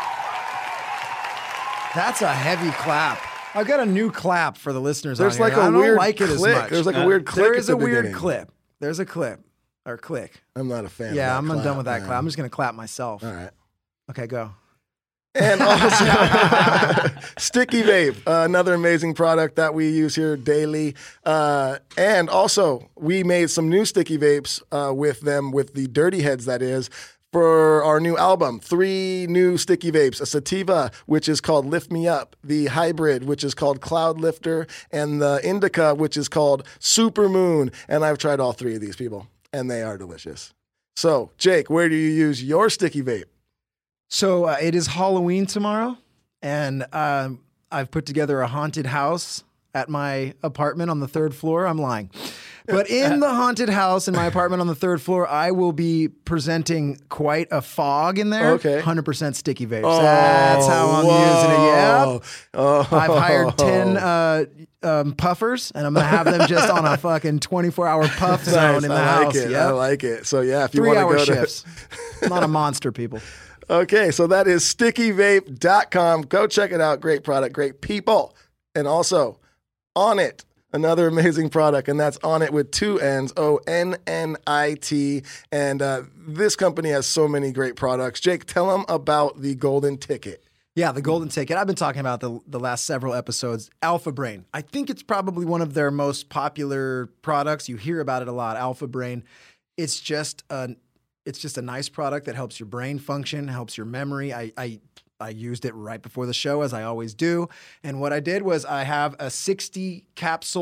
That's a heavy clap. I've got a new clap for the listeners. There's on like here. a I don't weird like it as click. much. There's like a Uh, weird click. There at is the a weird beginning. clip. There's a clip or click. I'm not a fan. Yeah, of I'm that done clap, with that man. clap. I'm just gonna clap myself. All right. Okay, go. And also, Sticky Vape, uh, another amazing product that we use here daily. Uh, and also, we made some new Sticky Vapes uh, with them, with the Dirty Heads, that is, for our new album. Three new Sticky Vapes, a Sativa, which is called Lift Me Up, the Hybrid, which is called Cloud Lifter, and the Indica, which is called Super Moon. And I've tried all three of these, people, and they are delicious. So, Jake, where do you use your Sticky Vape? So uh, it is Halloween tomorrow, and um, I've put together a haunted house at my apartment on the third floor. I'm lying. But in the haunted house in my apartment on the third floor, I will be presenting quite a fog in there. Okay. one hundred percent sticky vapes. That's how I'm using it. Yep. Oh. I've hired ten uh, um, puffers, and I'm going to have them just on a fucking twenty-four hour puff zone Nice. in the I like house. it. Yep. I like it. So yeah, if you Three want to hour go shifts. to I'm not a monster, people. Okay, so that is sticky vape dot com. Go check it out. Great product, great people. And also, On It, another amazing product, and that's On It with two N's, O N N I T. And uh, this company has so many great products. Jake, tell them about the Golden Ticket. Yeah, the golden ticket. I've been talking about the the last several episodes. Alpha Brain. I think it's probably one of their most popular products. You hear about it a lot. Alpha Brain. It's just a it's just a nice product that helps your brain function, helps your memory. I I I used it right before the show, as I always do. And what I did was I have a sixty capsule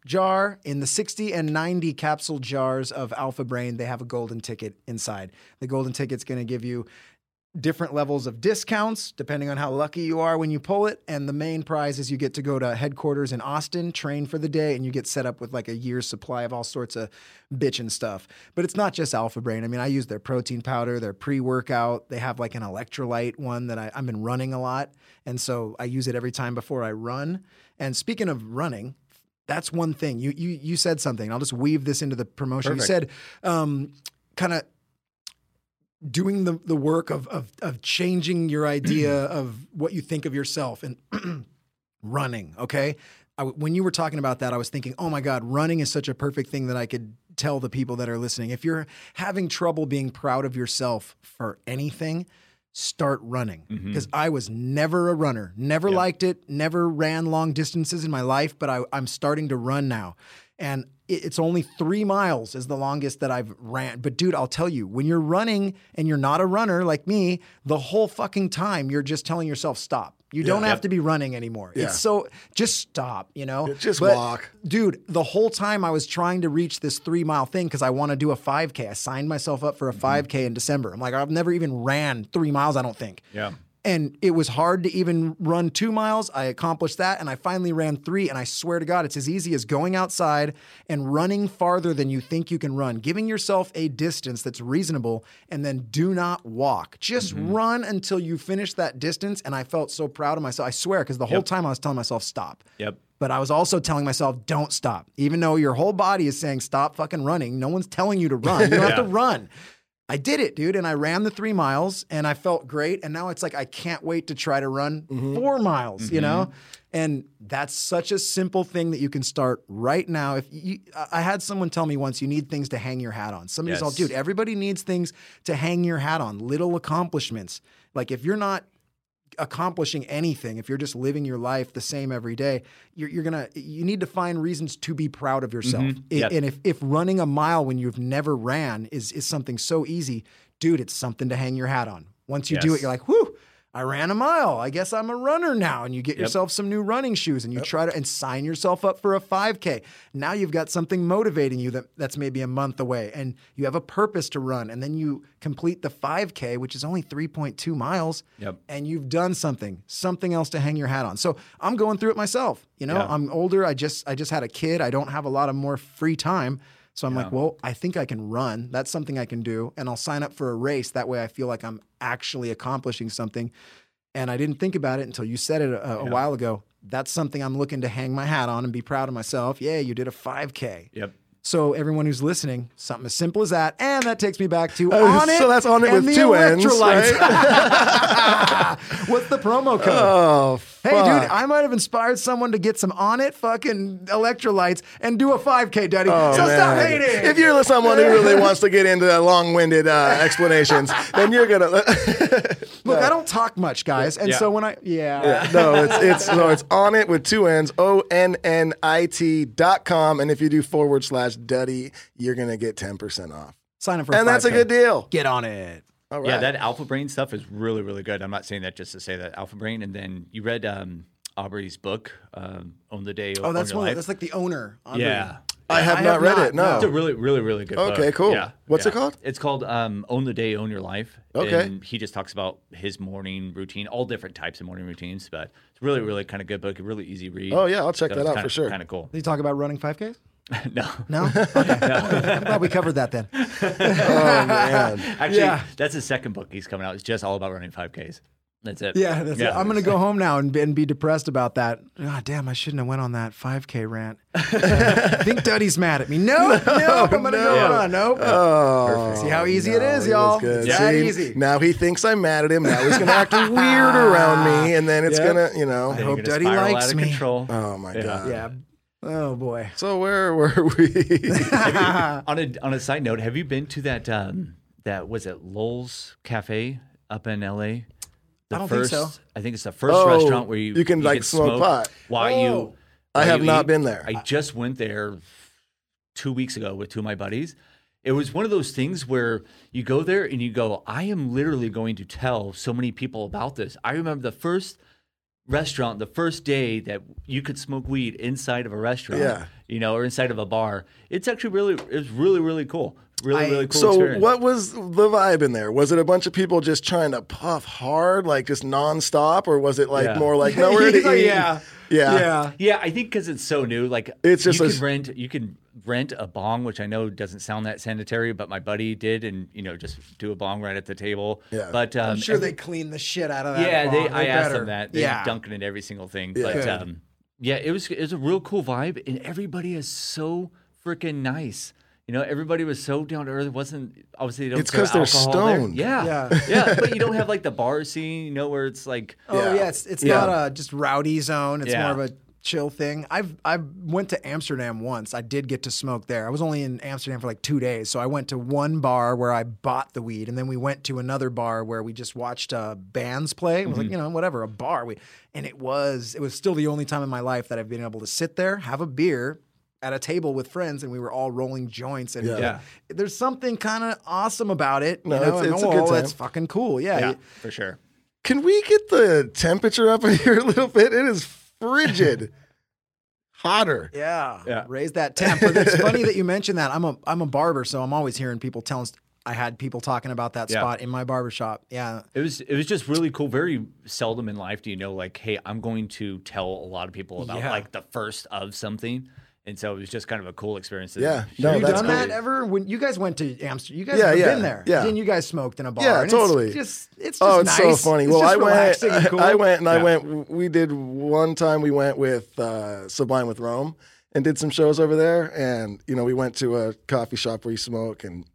jar. In the sixty and ninety capsule jars of Alpha Brain, they have a golden ticket inside. The golden ticket's going to give you different levels of discounts depending on how lucky you are when you pull it. And the main prize is you get to go to headquarters in Austin, train for the day, and you get set up with like a year's supply of all sorts of bitchin' stuff. But it's not just Alpha Brain. I mean, I use their protein powder, their pre-workout. They have like an electrolyte one that I, I've been running a lot. And so I use it every time before I run. And speaking of running, that's one thing. You you you said something. I'll just weave this into the promotion. Perfect. You said um, kind of doing the, the work of, of, of changing your idea of what you think of yourself and running, okay? I, when you were talking about that, I was thinking, oh my God, running is such a perfect thing that I could tell the people that are listening. If you're having trouble being proud of yourself for anything, start running. Because mm-hmm. I was never a runner, never yep. liked it, never ran long distances in my life, but I, I'm starting to run now. And it's only three miles is the longest that I've ran. But dude, I'll tell you, when you're running and you're not a runner like me, the whole fucking time you're just telling yourself, stop. You yeah, don't have yep. to be running anymore. Yeah. It's so, just stop, you know? Yeah, just but, walk. Dude, the whole time I was trying to reach this three mile thing because I want to do a five K. I signed myself up for a mm-hmm. five K in December. I'm like, I've never even ran three miles, I don't think. Yeah. And it was hard to even run two miles. I accomplished that, and I finally ran three, and I swear to God, it's as easy as going outside and running farther than you think you can run, giving yourself a distance that's reasonable, and then do not walk. Just mm-hmm. run until you finish that distance, and I felt so proud of myself. I swear, because the whole yep. time I was telling myself, stop. Yep. But I was also telling myself, don't stop. Even though your whole body is saying, stop fucking running, no one's telling you to run. You don't yeah. have to run. I did it, dude, and I ran the three miles, and I felt great, and now it's like I can't wait to try to run mm-hmm. four miles, mm-hmm. you know? And that's such a simple thing that you can start right now. If you, I had someone tell me once, you need things to hang your hat on. Somebody's yes. all, dude, everybody needs things to hang your hat on, little accomplishments. Like if you're not accomplishing anything, if you're just living your life the same every day, you're, you're gonna you need to find reasons to be proud of yourself. Mm-hmm. It, yep. And if, if running a mile when you've never ran is is something so easy, dude, it's something to hang your hat on. Once you yes. do it, you're like, whew, I ran a mile. I guess I'm a runner now. And you get yep. yourself some new running shoes and you yep. try to and sign yourself up for a five K. Now you've got something motivating you that, that's maybe a month away and you have a purpose to run. And then you complete the five K, which is only three point two miles. Yep. And you've done something, something else to hang your hat on. So I'm going through it myself. You know, yeah. I'm older. I just, I just had a kid. I don't have a lot of more free time. So I'm yeah. like, well, I think I can run. That's something I can do. And I'll sign up for a race. That way I feel like I'm actually accomplishing something. And I didn't think about it until you said it a, a yeah. while ago. That's something I'm looking to hang my hat on and be proud of myself. Yeah, you did a five K. Yep. So everyone who's listening, something as simple as that. And that takes me back to uh, On It. So that's On It with two ends, right? What's the promo code? Oh, fuck. Hey, dude, I might have inspired someone to get some On It fucking electrolytes and do a five K, Duddy. Oh, so man. stop hating. If you're someone who really wants to get into long-winded uh, explanations, then you're going to... Look, I don't talk much, guys. And yeah. so when I... Yeah. yeah. No, it's it's no, it's On It with two N's, O N N I T dot com. And if you do forward slash Duddy, you're going to get ten percent off. Sign up for And a that's a good deal. Get on it. All right. Yeah, that Alpha Brain stuff is really, really good. I'm not saying that just to say that Alpha Brain. And then you read um, Aubrey's book, um, Own the Day, Oh, Own that's Your one. Life. That's like the owner. Aubrey. Yeah. I have I not have read not, it, no. It's a really, really, really good book. Okay, cool. Yeah. What's yeah. it called? It's called um, Own the Day, Own Your Life. Okay. And he just talks about his morning routine, all different types of morning routines, but it's really, really kind of good book, a really easy read. Oh, yeah, I'll check So that it's out kinda, for sure. Kind of cool. Did you talk about running five Ks? No. No? Okay. I'm glad we covered that then. Oh, man. Actually, Yeah. that's his second book he's coming out. It's just all about running five Ks. That's it. Yeah, that's it. I'm going to go home now and be, and be depressed about that. Ah, damn, I shouldn't have went on that five K rant. I think Duddy's mad at me. Nope, No, nope, I'm going to no. go on. Nope. Oh, See how easy no, it is, he y'all. was good. It's that See, easy. Now he thinks I'm mad at him. Now he's going to act weird around me, and then it's Yep. going to, you know. I Then hope you're gonna Duddy spiral likes out of me. Control. Oh, my Yeah. God. Yeah. Oh, boy. So where were we? on a on a side note, have you been to that um, that was it Lowell's Cafe up in L A? The I don't think first, so. I think it's the first Oh, restaurant where you you can, like, smoke pot. while Oh. you. I while have you not eat. been there. I just went there two weeks ago with two of my buddies. It was one of those things where you go there and you go, I am literally going to tell so many people about this. I remember the first restaurant the first day that you could smoke weed inside of a restaurant, Yeah. you know, or inside of a bar. It's actually really, it was really, really cool. Really, I- really cool So experience. what was the vibe in there? Was it a bunch of people just trying to puff hard, like just nonstop, or was it like Yeah. more like nowhere to He's like, eat? yeah. Yeah. Yeah. Yeah, I think because it's so new, like It's just you a- can rent, you can rent a bong, which I know doesn't sound that sanitary, but my buddy did, and you know, just do a bong right at the table. Yeah. but um, I'm sure every- they clean the shit out of that. yeah, they. bong. I asked better. them that. They yeah. dunk it in every single thing. Yeah. But Good. um, yeah, it was it was a real cool vibe, and everybody is so freaking nice. You know, everybody was so down to earth. It wasn't obviously they don't It's serve 'cause they're alcohol there. stoned. Yeah, Yeah. yeah, But you don't have like the bar scene, you know, where it's like Oh Yeah. yeah, it's it's Yeah. not a just rowdy zone. It's Yeah. more of a chill thing. I've I went to Amsterdam once. I did get to smoke there. I was only in Amsterdam for like two days, so I went to one bar where I bought the weed, and then we went to another bar where we just watched uh, bands play. It was like you know whatever a bar. We and it was it was still the only time in my life that I've been able to sit there, have a beer at a table with friends, and we were all rolling joints. And Yeah. Yeah. there's something kind of awesome about it. No, you know? it's- and, it's a oh, good time. that's fucking cool. Yeah. yeah, for sure. Can we get the temperature up in here a little bit? It is frigid. Hotter. Yeah, Yeah. raise that temp. But it's funny that you mentioned that. I'm a I'm a barber, so I'm always hearing people telling. I had people talking about that Yeah. spot in my barbershop. Yeah, It was it was just really cool. Very seldom in life do you know like, hey, I'm going to tell a lot of people about Yeah. like the first of something, and so it was just kind of a cool experience. to Yeah. share. No, have you that's done cool. that ever? When you guys went to Amsterdam, you guys Yeah, have yeah, been there. yeah. Didn't you guys smoked in a bar? Yeah, And totally. It's just it's just Oh, it's nice. so funny. It's well, just I went. relaxing and cool. I went and I Yeah. went. We did one time. We went with uh, Sublime with Rome and did some shows over there. And you know, we went to a coffee shop where you smoke. And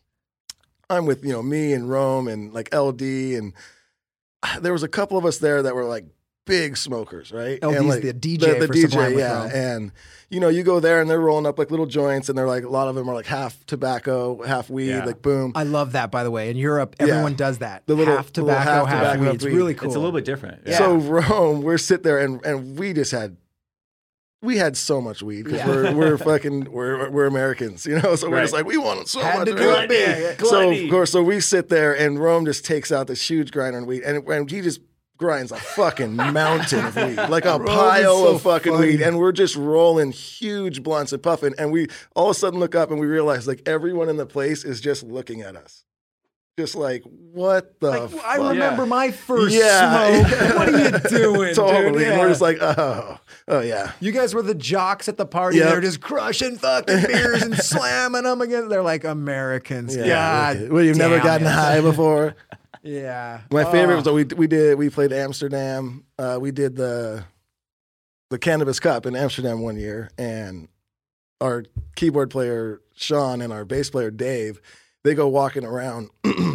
I'm with you know me and Rome and like L D and there was a couple of us there that were like big smokers, right? L D's and like, the D J the, the for D J, Sublime with yeah. Rome. And you know, you go there and they're rolling up like little joints, and they're like a lot of them are like half tobacco, half weed, Yeah. like boom. I love that, by the way. In Europe, Yeah. everyone does that. The little- half the little tobacco, half half, tobacco, weed. half It's weed. really cool. It's a little bit different. Yeah. So Rome, we're sit there and and we just had we had so much weed because Yeah. we're we're fucking we're we're Americans, you know. So we're just Right. like we want so Had much. to weed. do it big. So Gluttony. of course, so we sit there and Rome just takes out this huge grinder and weed, and, and he just grinds a fucking mountain of weed, like a Rome is pile so of fucking funny. weed, and we're just rolling huge blunts and puffing, and we all of a sudden look up and we realize like everyone in the place is just looking at us, just like what the. Like, I fuck? remember my first Yeah. smoke. What are you doing, Totally. dude? And we're Yeah. just like, oh, oh yeah. You guys were the jocks at the party. Yep. They're just crushing fucking beers and slamming them again. They're like Americans. Yeah. God, Well, you've never damn gotten it. high before. Yeah. My favorite Oh. was that we we did we played Amsterdam. Uh, we did the the Cannabis Cup in Amsterdam one year, and our keyboard player Sean and our bass player Dave, they go walking around,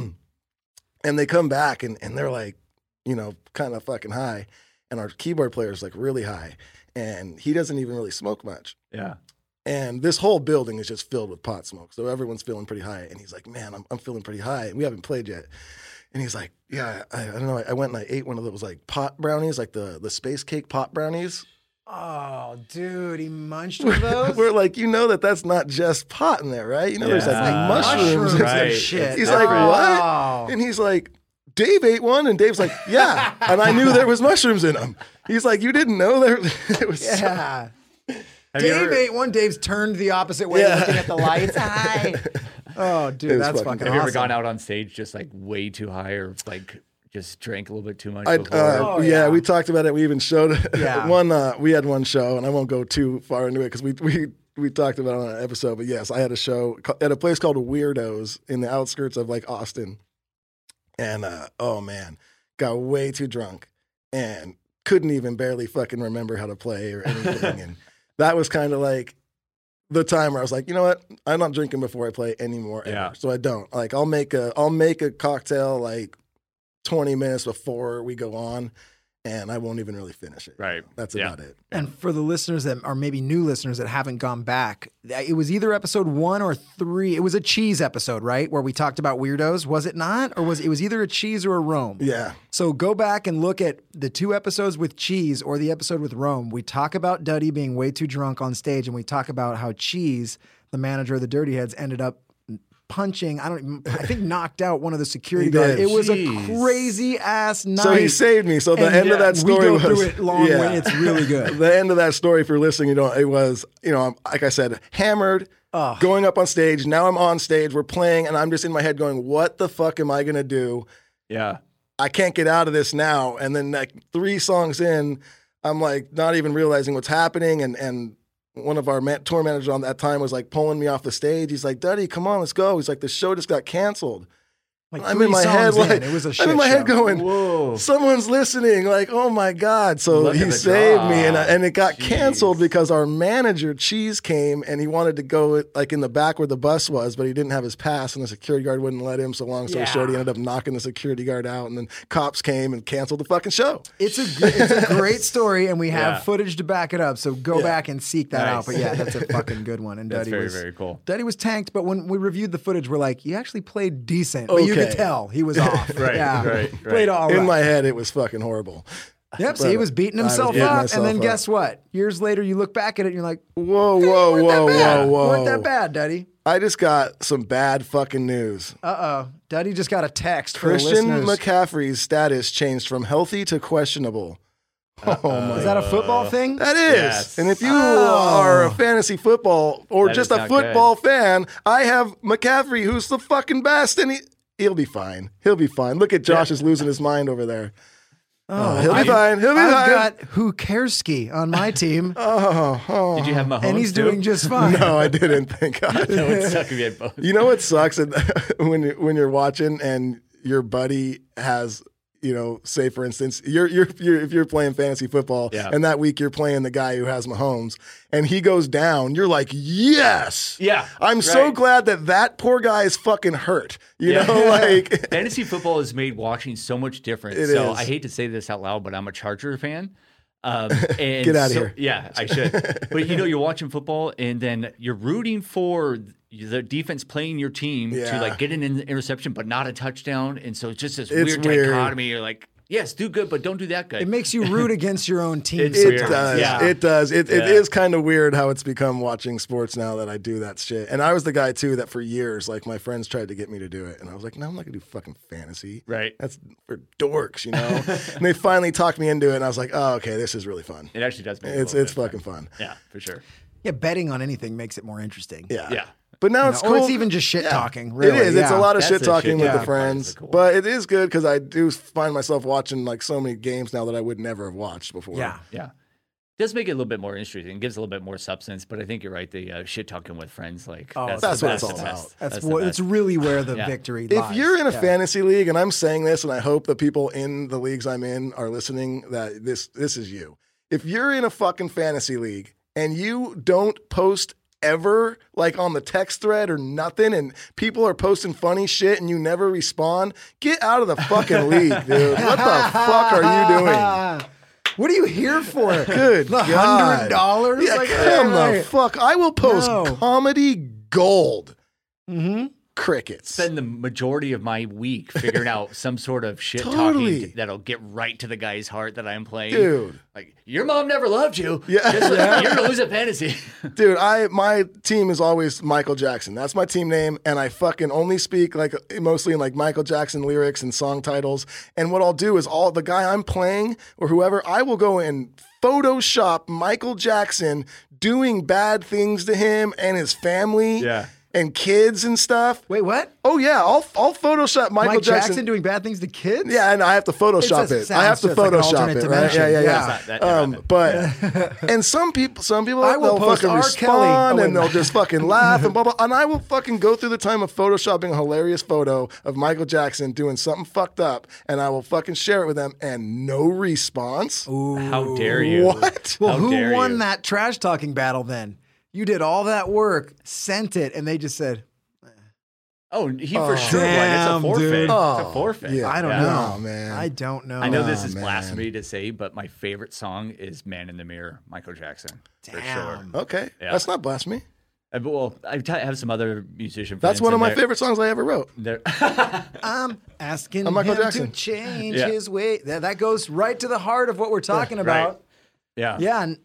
and they come back and and they're like, you know, kind of fucking high, and our keyboard player is like really high, and he doesn't even really smoke much. Yeah. And this whole building is just filled with pot smoke. So everyone's feeling pretty high. And he's like, man, I'm, I'm feeling pretty high. And we haven't played yet. And he's like, yeah, I, I don't know. I went and I ate one of those like pot brownies, like the, the space cake pot brownies. Oh, dude, he munched with those. We're like, you know that that's not just pot in there, right? You know, there's like Yeah. mushrooms. mushrooms and Right. and shit. He's like, Oh. what? And he's like, Dave ate one. And Dave's like, yeah. And I knew there was mushrooms in them. He's like, you didn't know there it was. so- Yeah. Have you Dave ever- ate one. Dave's turned the opposite way, Yeah. looking at the lights. Hi. Oh, dude, It was that's fucking fucking, cool. Have you ever awesome. gone out on stage just like way too high or like just drank a little bit too much I, before? uh, Oh, yeah. yeah. we talked about it. We even showed Yeah. one. Uh, we had one show, and I won't go too far into it because we we we talked about it on an episode. But yes, I had a show ca- at a place called Weirdos in the outskirts of like Austin, and uh, oh man, got way too drunk and couldn't even barely fucking remember how to play or anything, and that was kind of like the time where I was like, you know what, I'm not drinking before I play anymore. Ever. Yeah. So I don't like. I'll make a I'll make a cocktail like twenty minutes before we go on, and I won't even really finish it. Right. That's Yeah. about it. And for the listeners that are maybe new listeners that haven't gone back, it was either episode one or three. It was a cheese episode, right? Where we talked about weirdos. Was it not? Or was it was either a cheese or a Rome? Yeah. So go back and look at the two episodes with Cheese or the episode with Rome. We talk about Duddy being way too drunk on stage, and we talk about how Cheese, the manager of the Dirty Heads, ended up punching. I don't. Even, I think knocked out one of the security He did. guards. It was Jeez. a crazy ass night. So he saved me. So the And end of yeah, that story we go was through it long yeah. way. It's really good. The end of that story, if you're listening, you know, it was, you know, I'm- like I said, hammered, Ugh. going up on stage. Now I'm on stage. We're playing, and I'm just in my head going, "What the fuck am I gonna do? Yeah. I can't get out of this now." And then, like three songs in, I'm like not even realizing what's happening, and and. One of our man- tour managers on that time was like pulling me off the stage. He's like, "Duddy, come on, let's go." He's like, "The show just got canceled." Like I'm three in my head songs like in, it was a I'm shit in my show. head going, Whoa. someone's listening. Like, oh my god! So Look at he the saved draw. me, and and it got Jeez. canceled because our manager Cheese came and he wanted to go like in the back where the bus was, but he didn't have his pass, and the security guard wouldn't let him. So long story Yeah. short, he ended up knocking the security guard out, and then cops came and canceled the fucking show. It's a gr- it's a great story, and we have Yeah. footage to back it up. So go Yeah. back and seek that out. Nice. But yeah, that's a fucking good one. And That's Duddy very, was very cool. Duddy was tanked, but when we reviewed the footage, we're like, he actually played decent. But you could Okay. tell he was off. Right, yeah. right, right. Played all right. In my head, it was fucking horrible. Yep. So he was beating I was himself beating up, myself and then up. guess what? Years later, you look back at it, and you're like, Whoa, "Hey, whoa, you weren't whoa, that bad. whoa, whoa! You weren't that bad, Duddy." I just got some bad fucking news. Uh oh, Duddy just got a text for the Christian listeners. McCaffrey's status changed from healthy to questionable. Oh my! Is that a football thing? That is. Yes. And if you Oh. are a fantasy football or That just is a not football fan, I have McCaffrey, who's the fucking best, and he he'll be fine. He'll be fine. Look at Josh is losing his mind over there. Oh, he'll be I've- fine. He'll be I've fine. got Hukerski on my team, oh, oh. Did you have Mahomes and he's too? doing just fine. No, I didn't. Thank God. That would suck if you had both. You know what sucks And when you- when you're watching and your buddy has, you know, say for instance, you're you're, you're if you're playing fantasy football Yeah. and that week you're playing the guy who has Mahomes and he goes down, you're like, yes, Yeah, I'm so right. glad that that poor guy is fucking hurt. You Yeah. know, like Fantasy football has made watching so much different. It so is. I hate to say this out loud, but I'm a Charger fan. Um, and Get outta so- here. Yeah, I should. But you know, you're watching football, and then you're rooting for the defense playing your team Yeah. to like get an in- interception, but not a touchdown. And so it's just this It's weird, weird. dichotomy. You're like, yes, do good, but don't do that good. It makes you root against your own team. It's it weird. sometimes. does. Yeah. It does. It it Yeah. is kind of weird how it's become watching sports now that I do that shit. And I was the guy too that for years, like my friends tried to get me to do it, and I was like, no, I'm not gonna do fucking fantasy. Right. That's for dorks, you know. And they finally talked me into it, and I was like, oh, okay, this is really fun. It actually does make it a It's little it's bit fucking fun. Yeah, for sure. Yeah, betting on anything makes it more interesting. Yeah. Yeah. But now You it's know, cool. or it's even just shit Yeah. talking. Really, it is. It's a yeah. lot of That's shit the talking shit with talking the part is friends, the cool. but it is good because I do find myself watching like so many games now that I would never have watched before. Yeah. Yeah. Does make it a little bit more interesting. Gives a little bit more substance, but I think you're right. The uh, shit talking with friends, like Oh, that's, that's the what best, it's all the about. best. That's the what. best. It's really where the Yeah. victory If lies. you're in a Yeah. fantasy league, and I'm saying this, and I hope the people in the leagues I'm in are listening, that this this is you. If you're in a fucking fantasy league and you don't post ever, like on the text thread or nothing, and people are posting funny shit and you never respond, get out of the fucking league, dude. What the fuck are you doing? What are you here for? Good The God. hundred dollars? Yeah, Like, come right, the right. fuck. I will post No. comedy gold. Mm-hmm. Crickets. Spend the majority of my week figuring out some sort of shit Totally. talking that'll get right to the guy's heart that I'm playing. Dude. Like, your mom never loved you. Yeah. Just like, you're gonna lose at fantasy. Dude, I my team is always Michael Jackson. That's my team name, and I fucking only speak like mostly in like Michael Jackson lyrics and song titles. And what I'll do is all the guy I'm playing or whoever, I will go and Photoshop Michael Jackson doing bad things to him and his family. Yeah. And kids and stuff. Wait, what? Oh yeah, I'll I'll Photoshop Michael Mike Jackson. Jackson. doing bad things to kids? Yeah, and I have to Photoshop It's it. a- I have to sounds just like an Photoshop alternate it, right? dimension. Yeah, yeah, Yeah. yeah. It's not- that never Um, happened. but and some people, some people, I will they'll post fucking R. Kelly. respond Oh, and wait. they'll just fucking laugh and blah blah. And I will fucking go through the time of photoshopping a hilarious photo of Michael Jackson doing something fucked up, and I will fucking share it with them, and no response. How dare you? What? Well, How who dare won you? that trash talking battle then? You did all that work, sent it, and they just said, Oh, he Oh. for sure won. It's a Damn, forfeit. dude. It's a Oh, forfeit. yeah. I don't Yeah. know. Oh, man. I don't know. I know this Oh, is man. blasphemy to say, but my favorite song is "Man in the Mirror," Michael Jackson, for sure. Damn. Okay, Yeah. that's not blasphemy. Uh, but, well, I t- have some other musician. That's friends, one of and my they're- favorite songs I ever wrote. they're- I'm asking I'm Michael him Jackson. to change Yeah. his way. That, that goes right to the heart of what we're talking Right. about. yeah, Yeah, and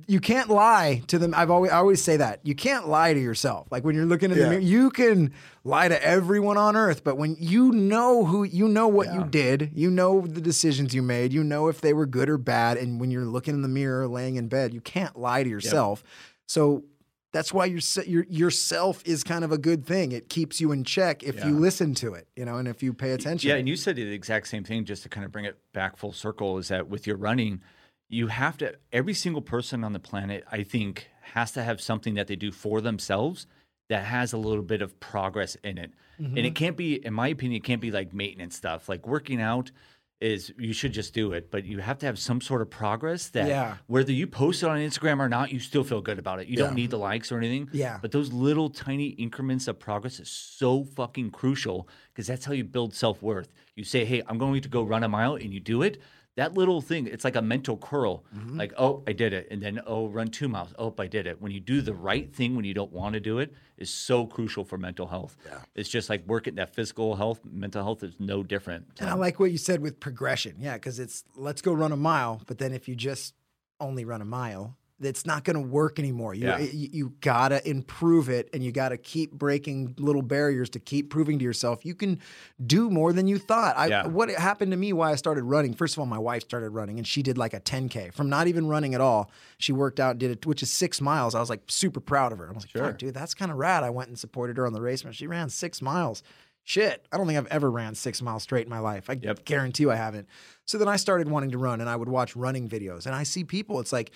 you can't lie to them. I've always I always say that you can't lie to yourself. Like when you're looking in the Yeah. mirror, you can lie to everyone on earth, but when you know who you know what Yeah. you did, you know the decisions you made, you know if they were good or bad, and when you're looking in the mirror, laying in bed, you can't lie to yourself. So that's why your your yourself is kind of a good thing. It keeps you in check if you Yeah. listen to it, you know, and if you pay attention. Yeah, and you said the exact same thing, just to kind of bring it back full circle, is that with your running, you have to, every single person on the planet, I think, has to have something that they do for themselves that has a little bit of progress in it. Mm-hmm. And it can't be, in my opinion, it can't be like maintenance stuff. Like working out is, you should just do it, but you have to have some sort of progress that Yeah. whether you post it on Instagram or not, you still feel good about it. You Yeah. don't need the likes or anything. Yeah. But those little tiny increments of progress is so fucking crucial because that's how you build self-worth. You say, hey, I'm going to go run a mile, and you do it. That little thing, it's like a mental curl. Mm-hmm. Like, oh, I did it. And then, oh, run two miles. Oh, I did it. When you do the right thing when you don't want to do it is so crucial for mental health. Yeah. It's just like working that physical health, mental health is no different. And I like what you said with progression. Yeah, because it's let's go run a mile, but then if you just only run a mile, it's not going to work anymore. You, Yeah. you you gotta improve it, and you gotta keep breaking little barriers to keep proving to yourself you can do more than you thought. I, Yeah. What happened to me? Why I started running? First of all, my wife started running, and she did like a ten K from not even running at all. She worked out, did it, which is six miles. I was like super proud of her. I was like, Sure. fuck, dude, that's kind of rad. I went and supported her on the race, but she ran six miles. Shit, I don't think I've ever ran six miles straight in my life. I Yep. guarantee you I haven't. So then I started wanting to run, and I would watch running videos, and I see people. It's like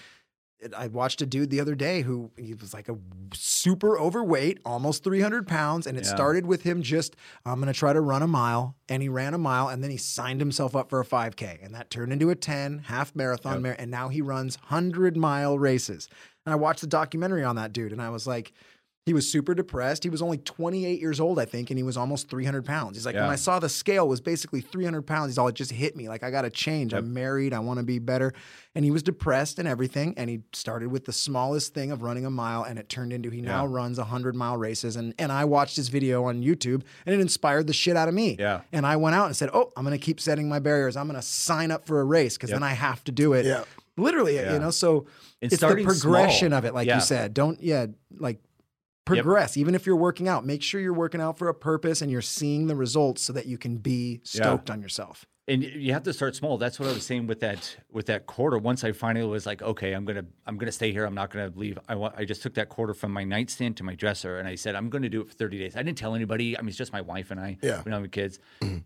I watched a dude the other day who he was like a super overweight, almost three hundred pounds, and it Yeah. started with him just I'm going to try to run a mile, and he ran a mile, and then he signed himself up for a five K, and that turned into a ten half marathon, Yep. mar- and now he runs hundred mile races. And I watched the documentary on that dude, and I was like. He was super depressed. He was only twenty-eight years old, I think, and he was almost three hundred pounds. He's like, Yeah. when I saw the scale was basically three hundred pounds, he's all, it just hit me. Like, I got to change. Yep. I'm married. I want to be better. And he was depressed and everything. And he started with the smallest thing of running a mile, and it turned into he now Yeah. runs one hundred mile races. And, and I watched his video on YouTube, and it inspired the shit out of me. Yeah. And I went out and said, oh, I'm going to keep setting my barriers. I'm going to sign up for a race because Yep. then I have to do it. Yeah. Literally, Yeah. you know, so And it's the starting progression small. of it, like Yeah. you said. Don't, yeah, like, progress. Even if you're working out, make sure you're working out for a purpose and you're seeing the results so that you can be stoked on yourself. And you have to start small. That's what I was saying with that with that quarter. Once I finally was like, okay, I'm gonna I'm gonna stay here. I'm not gonna leave. I want. I just took that quarter from my nightstand to my dresser, and I said I'm gonna do it for thirty days. I didn't tell anybody. I mean, it's just my wife and I. Yeah. We don't have kids.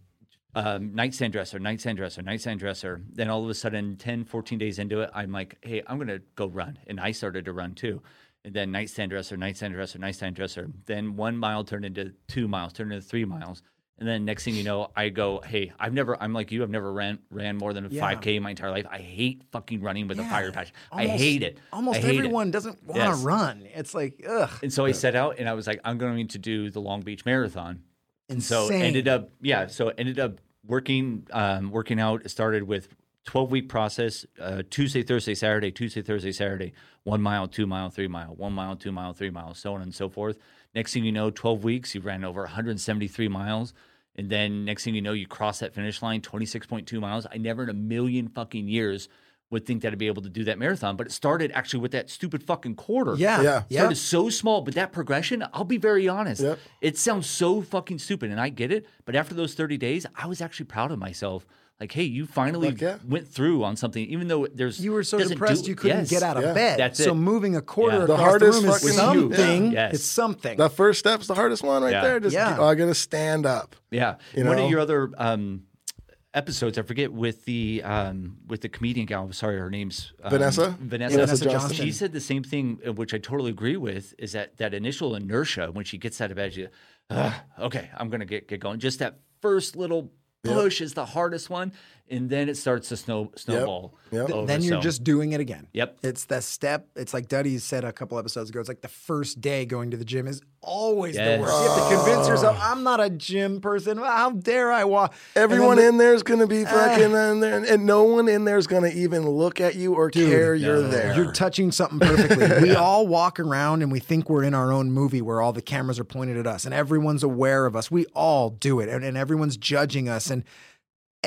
um, nightstand dresser, nightstand dresser, nightstand dresser. Then all of a sudden, ten, fourteen days into it, I'm like, hey, I'm gonna go run, and I started to run too. And then nightstand dresser, nightstand dresser, nightstand dresser. Then one mile turned into two miles, turned into three miles. And then next thing you know, I go, hey, I've never, I'm like you, I've never ran ran more than a Yeah. five K in my entire life. I hate fucking running with a Yeah. fire passion. I Almost- hate it. Almost I hate it. everyone doesn't want to Yes. run. It's like, ugh. And so I set out and I was like, I'm going to do the Long Beach Marathon. And so Insane. ended up, yeah, so ended up working, um, working out. It started with twelve week process, uh, Tuesday, Thursday, Saturday, Tuesday, Thursday, Saturday, one mile, two mile, three mile, one mile, two mile, three miles, so on and so forth. Next thing you know, twelve weeks, you ran over one hundred seventy-three miles. And then next thing you know, you cross that finish line, twenty-six point two miles. I never in a million fucking years would think that I'd be able to do that marathon. But it started actually with that stupid fucking quarter. Yeah. Yeah. Yeah. Started so small, but that progression, I'll be very honest, Yep. it sounds so fucking stupid, and I get it. But after those thirty days, I was actually proud of myself. Like, hey, you finally Fuck yeah. went through on something, even though there's You were so doesn't depressed do- you couldn't Yes. get out of Yeah. bed. That's so it. moving a quarter Yeah. The across the, hardest room is fucking- something. Yeah. Yes. It's something. The first step's the hardest one right Yeah. there. Just, Yeah. oh, I got to stand up. Yeah, You one know? of your other um, episodes, I forget with the um, with the comedian gal. I'm sorry, her name's um, Vanessa? Vanessa. Yeah, Vanessa Johnston. Johnston. She said the same thing, uh, which I totally agree with. Is that that initial inertia when she gets out of bed? She, "Ugh, okay, I'm gonna get get going. Just that first little push is the hardest one, and then it starts to snow snowball. Yep. Th- over, then you're so- just doing it again. Yep. It's that step. It's like Duddy said a couple episodes ago. It's like the first day going to the gym is always Yes. the worst. You have to convince yourself, I'm not a gym person. How dare I walk? Everyone And then in there is going to be fucking in there, and no one in there is going to even look at you or care you're there. You're touching something perfectly. We all walk around and we think we're in our own movie where all the cameras are pointed at us and everyone's aware of us. We all do it, and, and everyone's judging us. And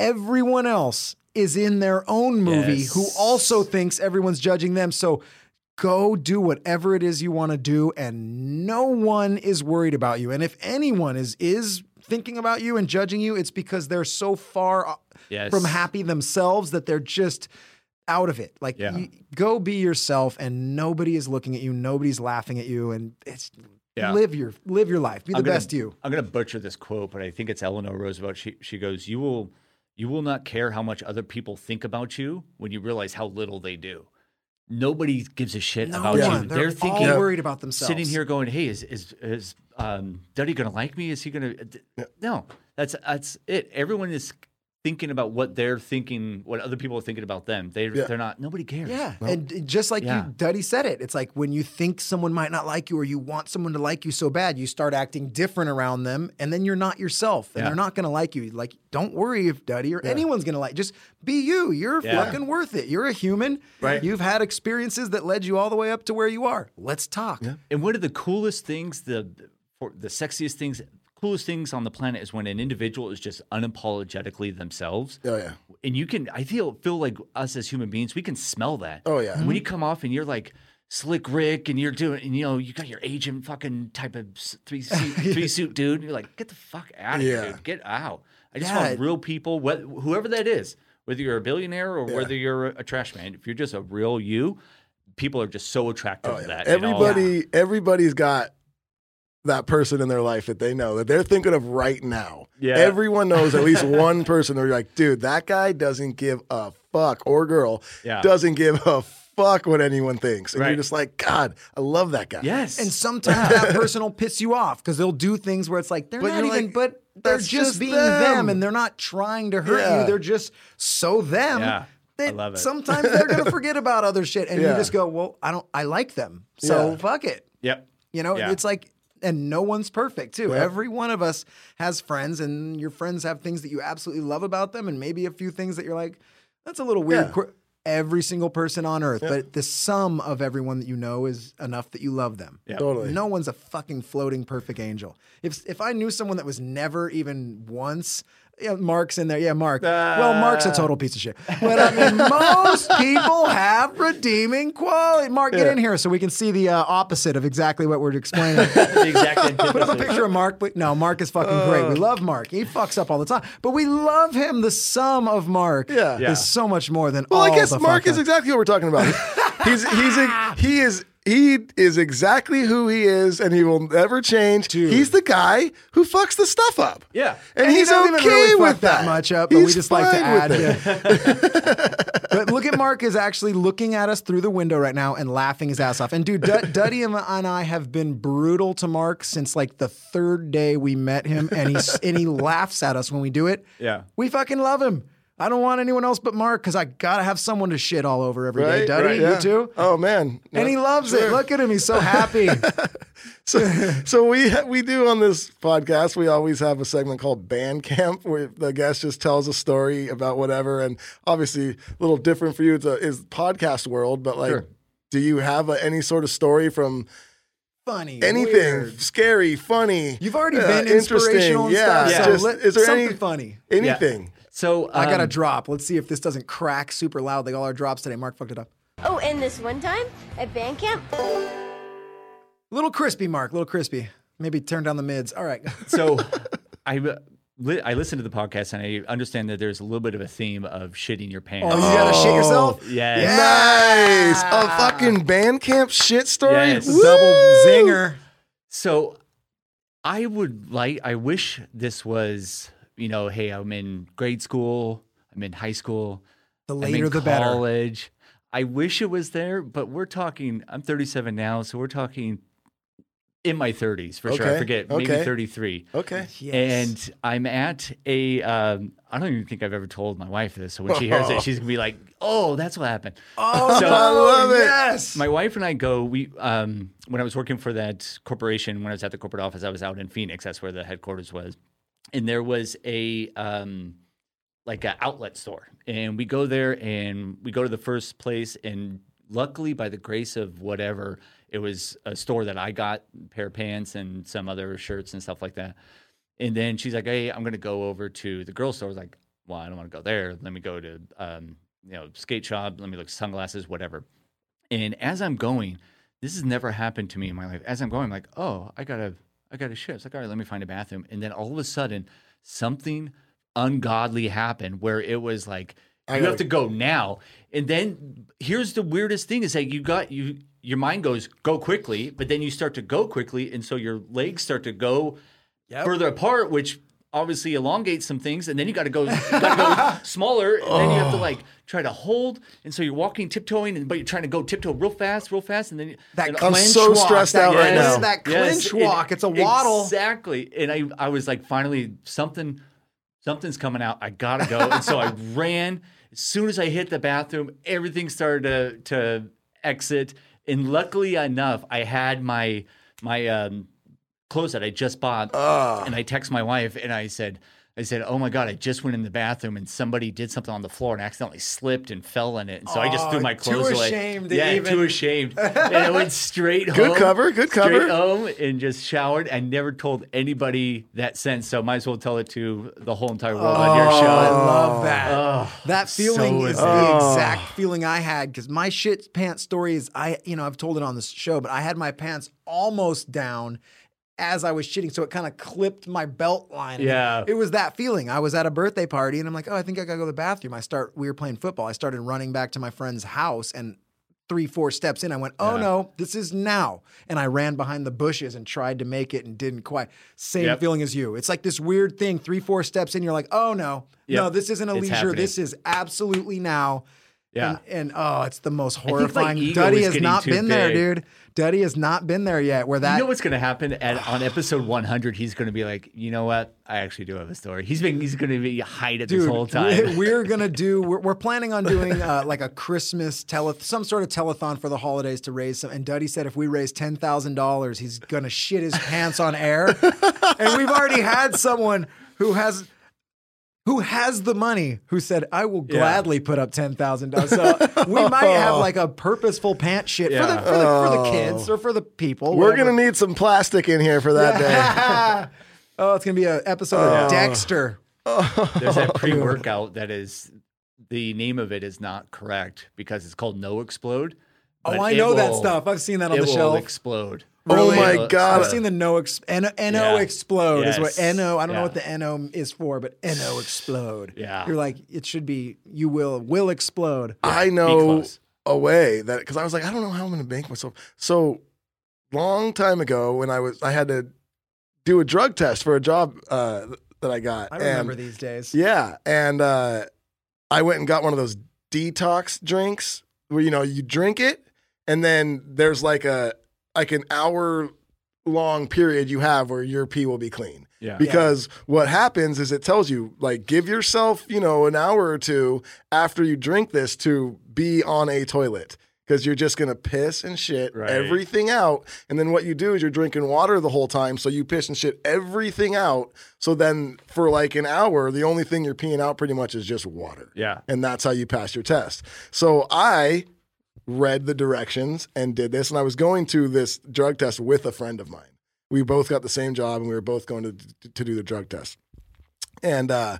everyone else is in their own movie Yes. who also thinks everyone's judging them. So go do whatever it is you want to do, and no one is worried about you. And if anyone is is thinking about you and judging you, it's because they're so far Yes. from happy themselves that they're just out of it. Like, Yeah. you, go be yourself, and nobody is looking at you, nobody's laughing at you, and it's Yeah. live your live your life, be the I'm gonna- best you. I'm going to butcher this quote, but I think it's Eleanor Roosevelt. She she goes, "You will you will not care how much other people think about you when you realize how little they do." Nobody gives a shit No about one. you. They're, thinking, all worried about themselves. sitting here going, "Hey, is is is um, Duddy going to like me? Is he going to?" No, that's that's it. Everyone is thinking about what they're thinking, what other people are thinking about them. They Yeah. they're not. Nobody cares. Yeah, and just like Yeah. you, Duddy said it. It's like when you think someone might not like you, or you want someone to like you so bad, you start acting different around them, and then you're not yourself, and Yeah. they're not going to like you. Like, don't worry if Duddy or anyone's going to like. Just be you. You're Yeah. fucking worth it. You're a human. Right. You've had experiences that led you all the way up to where you are. Let's talk. And one of the coolest things, the for the sexiest things, coolest things on the planet is when an individual is just unapologetically themselves. Oh yeah. And you can, I feel, feel like us as human beings, we can smell that. Oh, yeah. When you come off and you're like Slick Rick, and you're doing, and you know, you got your agent fucking type of s- three suit, three suit dude. And you're like, get the fuck out of Yeah. here, dude. Get out. I just Yeah. want real people, wh- whoever that is, whether you're a billionaire or whether you're a trash man. If you're just a real you, people are just so attracted to that. and all- Everybody, everybody's got that person in their life that they know that they're thinking of right now. Yeah. Everyone knows at least one person where you're like, dude, that guy doesn't give a fuck, or girl Yeah. doesn't give a fuck what anyone thinks. And Right. you're just like, God, I love that guy. Yes. And sometimes that person will piss you off because they'll do things where it's like they're But not you're even, like, but they're that's just just being them. them. and they're not trying to hurt Yeah. you. They're just so them. Yeah, I That love it. sometimes they're gonna forget about other shit, and you Yeah. just go, "Well, I don't, I like them, so Yeah. fuck it." Yep. You know, Yeah. it's like, and no one's perfect too. Yeah. Every one of us has friends, and your friends have things that you absolutely love about them, and maybe a few things that you're like, "That's a little weird." Yeah. Qu- Every single person on earth, but the sum of everyone that you know is enough that you love them. Yeah. Totally. No one's a fucking floating perfect angel. If if I knew someone that was never even once, yeah, Mark's in there. Yeah, Mark. well, Mark's a total piece of shit. But I mean, most people have redeeming quality. Mark, get in here so we can see the uh, opposite of exactly what we're explaining. The exact Put up a antithesis. picture of Mark. But no, Mark is fucking great. We love Mark. He fucks up all the time, but we love him. The sum of Mark Yeah. Yeah. is so much more than Well, all I guess the Mark fuck is up. exactly what we're talking about. he's he's a, he is he is exactly who he is, and he will never change. He's the guy who fucks the stuff up. Yeah. and, And he he's doesn't okay even really with fuck that that much up, but we He's just like to fine add. with it. Yeah. But look at Mark is actually looking at us through the window right now and laughing his ass off. And dude, D- Duddy and and I have been brutal to Mark since like the third day we met him, and he and he laughs at us when we do it. Yeah. We fucking love him. I don't want anyone else but Mark because I gotta have someone to shit all over every day. Right, Duddy, right, you yeah. too. Oh man, And he loves Sure. it. Look at him; he's so happy. So, so we we do on this podcast. We always have a segment called Band Camp, where the guest just tells a story about whatever. And obviously, a little different for you. It's a is podcast world, but like, Sure. do you have a, any sort of story from Funny, anything weird. scary, funny? You've already uh, been interesting? inspirational and Yeah, stuff. So just let- is there something any funny? anything? So I got a um, drop. Let's see if this doesn't crack super loud like all our drops today. Mark fucked it up. Oh, and this one time at band camp, Little crispy, Mark. Little crispy. Maybe turn down the mids. All right. So I uh, li- I listened to the podcast, and I understand that there's a little bit of a theme of shitting your pants. Oh, you gotta shit yourself? Yes. Nice, a fucking band camp shit story. Yes. Woo! Double zinger. So I would like, I wish this was, you know, hey, I'm in grade school, I'm in high school, The I'm later in the better. college. I wish it was there, but we're talking, I'm thirty-seven now, so we're talking in my thirties for sure. I Okay, forget, maybe okay. thirty-three. Okay. Yes. And I'm at a, um, I don't even think I've ever told my wife this. So when she hears it, she's going to be like, oh, that's what happened. Oh, So- I love it. Yes. My wife and I go, we, um, when I was working for that corporation, when I was at the corporate office, I was out in Phoenix. That's where the headquarters was. And there was a, um, like an outlet store. And we go there and we go to the first place. And luckily, by the grace of whatever, it was a store that I got a pair of pants and some other shirts and stuff like that. And then she's like, hey, I'm going to go over to the girls' store. I was like, well, I don't want to go there. Let me go to, um, you know, skate shop. Let me look at sunglasses, whatever. And as I'm going, this has never happened to me in my life. As I'm going, I'm like, oh, I gotta, I gotta shit. It's like, all right, let me find a bathroom. And then all of a sudden, something ungodly happened where it was like, you gotta- have to go now. And then here's the weirdest thing is that you got you your mind goes go quickly, but then you start to go quickly, and so your legs start to go Yep. further apart, which obviously elongates some things, and then you got to go, you got to go smaller, and then you have to like try to hold, and so you're walking tiptoeing, and but you're trying to go tiptoe real fast, real fast, and then you, That and, clinch I'm so walk, stressed that, out right yes, now. That Yes, clinch and- walk. It's a waddle. Exactly. And I, I was like, finally, something, something's coming out. I gotta go. And so I ran. As soon as I hit the bathroom, everything started to to exit. And luckily enough, I had my my um, clothes that I just bought, Ah. and I text my wife and I said. I said, "Oh my God! I just went in the bathroom and somebody did something on the floor and accidentally slipped and fell in it, and so I just Oh, threw my too clothes away. ashamed to yeah, even- too ashamed. And I went straight home. Good cover, good cover. Straight home and just showered. I never told anybody that since, so might as well tell it to the whole entire world on your I show. love that. Oh, that feeling so is embarrassing. the Oh. exact feeling I had because my shit pants story is I, you know, I've told it on this show, but I had my pants almost down as I was shitting, so it kind of clipped my belt line. Yeah. It was that feeling. I was at a birthday party and I'm like, oh, I think I gotta go to the bathroom. I start, we were playing football. I started running back to my friend's house and three, four steps in, I went, oh Yeah. no, this is now. And I ran behind the bushes and tried to make it and didn't quite. Same Yep. feeling as you. It's like this weird thing, three, four steps in, you're like, oh no, no, Yep. this isn't a It's leisure. happening. This is absolutely now. Yeah. And, and oh, it's the most think my horrifying. ego Duddy is has getting not too been there, big. dude. Duddy has not been there yet. Where that You know what's going to happen at on episode one hundred? He's going to be like, you know what? I actually do have a story. He's been he's going to be hide it this Dude, whole time. we- We're gonna do. We're, we're planning on doing uh, like a Christmas tele, some sort of telethon for the holidays to raise some. And Duddy said if we raise ten thousand dollars, he's gonna shit his pants on air. And we've already had someone who has. Who has the money? Who said, "I will Yeah. gladly put up ten thousand dollars." So we might have like a purposeful pants shit for the Yeah. for the, for the kids or for the people. We're whatever. gonna need some plastic in here for that day. Oh, it's gonna be an episode of Dexter. There's that pre-workout that is the name of it is not correct because it's called No Explode. Oh, but I it know that will- stuff. I've seen that on it the will shelf. explode. Oh Really? my It will God. I've explode. seen the no ex- N- NO Yeah. explode is what Yes. NO. I don't know Yeah. what the NO is for, but NO explode. Yeah. You're like it should be. You will will explode. I Be know close. a way that because I was like, I don't know how I'm gonna bank myself. So long time ago, when I was, I had to do a drug test for a job uh, that I got. I remember and, these days. Yeah, and uh, I went and got one of those detox drinks where you know you drink it, and then there's like a like an hour long period you have where your pee will be clean. Yeah. Because what happens is it tells you, like, give yourself, you know, an hour or two after you drink this to be on a toilet. Because you're just going to piss and shit Right. everything out. And then what you do is you're drinking water the whole time. So you piss and shit everything out. So then for like an hour, the only thing you're peeing out pretty much is just water. Yeah. And that's how you pass your test. So I read the directions and did this. And I was going to this drug test with a friend of mine. We both got the same job and we were both going to, to do the drug test. And uh,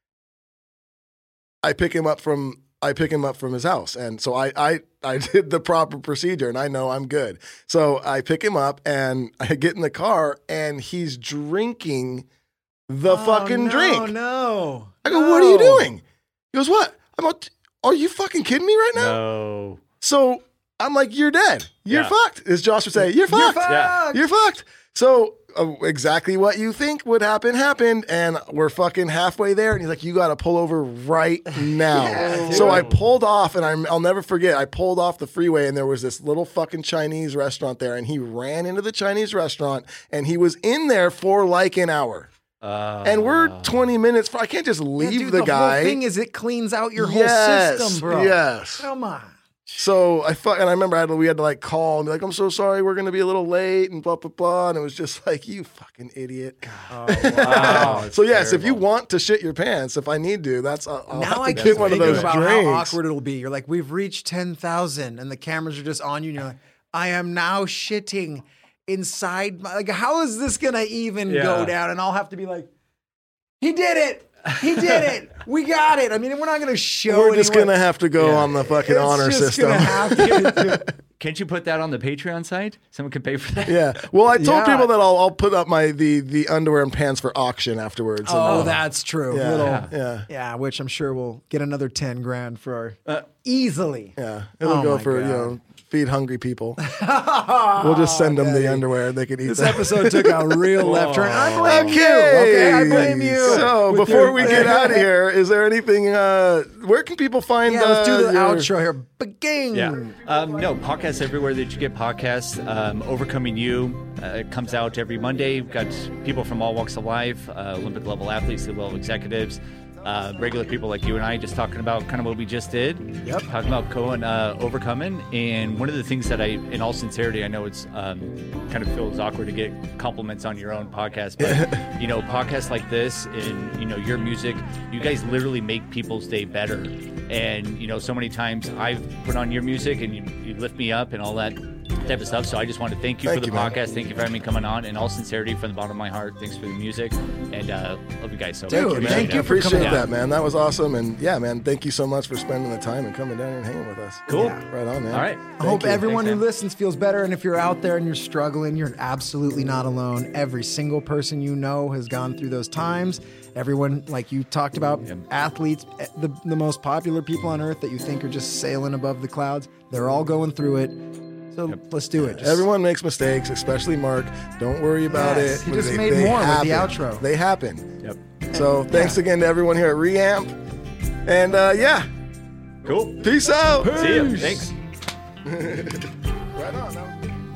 I pick him up from I pick him up from his house. And so I, I I did the proper procedure and I know I'm good. So I pick him up and I get in the car and he's drinking the fucking no, drink. No, I go, what are you doing? He goes, what? I'm like, are you fucking kidding me right now? No. So I'm like, you're dead. You're Yeah. fucked. As Josh would say, you're fucked. Yeah. You're fucked. So uh, exactly what you think would happen happened, and we're fucking halfway there. And he's like, "You got to pull over right now." Yeah, so dude. I pulled off, and I'm, I'll never forget. I pulled off the freeway, and there was this little fucking Chinese restaurant there, and he ran into the Chinese restaurant, and he was in there for like an hour. Uh, And we're twenty minutes. I can't just Yeah, leave dude, the, the guy. whole thing is it cleans out your whole Yes, system, bro. yes. Come on. So I fuck, and I remember I had to, we had to like call and be like, "I'm so sorry, we're gonna be a little late," and blah blah blah. And it was just like, "You fucking idiot." Oh, wow. So yes, if you Terrible. want to shit your pants, if I need to, that's I'll, I'll have Now to I get keep one of thinking those about drinks. how awkward it'll be. You're like, we've reached ten thousand, and the cameras are just on you, and you're like, I am now shitting inside. My, like, how is this gonna even Yeah. go down? And I'll have to be like, he did it. He did it. We got it. I mean, we're not going to show. We're just anyone. gonna have to go Yeah. on the fucking It's honor just system. gonna have to. Can't you put that on the Patreon site? Someone can pay for that. Yeah. Well, I told Yeah. people that I'll, I'll put up my the the underwear and pants for auction afterwards. Oh, and, uh, that's true. yeah, Little, yeah, yeah. yeah, which I'm sure we'll get another ten grand for our, Uh, easily. yeah. It'll Oh go my for you God. know feed hungry people. We'll just send them the Daddy. underwear. They can eat This that. episode took a real left turn. I blame you. Okay. Okay, I blame you. So With before your- we get out of here, is there anything? Uh, where can people find? Yeah, let's do uh, the your- outro here. Begin. Yeah. Um, no, podcasts everywhere that you get podcasts. Um, Overcoming You uh, it comes out every Monday. We've got people from all walks of life, uh, Olympic level athletes, level executives, uh, regular people like you and I just talking about kind of what we just did. Yep. Talking about Cohen uh, overcoming. And one of the things that I, in all sincerity, I know it's um, kind of feels awkward to get compliments on your own podcast, but, you know, podcasts like this and, you know, your music, you guys literally make people's day better. And, you know, so many times I've put on your music and you, you lift me up and all that type of stuff. So I just want to thank you Thank for the you, man. podcast. Thank you for having me coming on. In all sincerity, from the bottom of my heart, thanks for the music. And uh, love you guys so Dude, much. Thank you, man. Thank you I for appreciate coming that, on. man. That was awesome. And yeah, man, thank you so much for spending the time and coming down here and hanging with us. Cool. Right on, man. All right. I hope you. everyone Thanks, who man. listens feels better. And if you're out there and you're struggling, you're absolutely not alone. Every single person you know has gone through those times. Everyone, like you talked about, athletes, eh, the, the most popular people on earth that you think are just sailing above the clouds, they're all going through it. So let's do it. Just- Everyone makes mistakes, especially Mark. Don't worry about Yes, it. he just They- made they more with the happen. outro. They happen. Yep. So thanks again to everyone here at Reamp. And uh, yeah, Cool. peace out. See ya. Thanks. Right on. That was-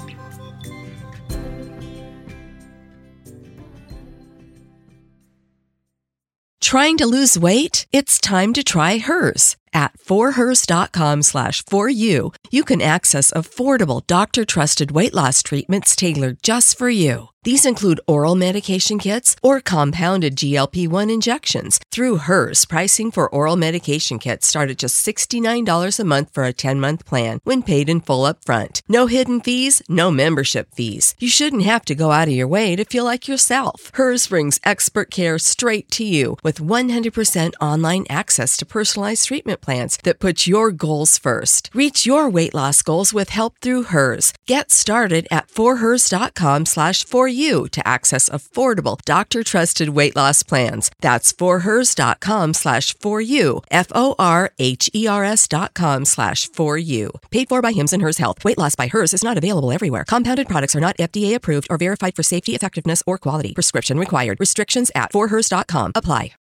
Trying to lose weight? It's time to try Hers. At forhers.com slash for you, you can access affordable doctor-trusted weight loss treatments tailored just for you. These include oral medication kits or compounded G L P one injections. Through Hers, pricing for oral medication kits start at just sixty-nine dollars a month for a ten-month plan when paid in full upfront. No hidden fees, no membership fees. You shouldn't have to go out of your way to feel like yourself. Hers brings expert care straight to you with one hundred percent online access to personalized treatment plans that put your goals first. Reach your weight loss goals with help through Hers. Get started at forhers.com slash for you to access affordable doctor-trusted weight loss plans. That's forhers.com slash for you, F-O-R-H-E-R-S dot com slash for you. Paid for by Hims and Hers Health. Weight loss by Hers is not available everywhere. Compounded products are not F D A approved or verified for safety, effectiveness, or quality. Prescription required. Restrictions at forhers dot com apply.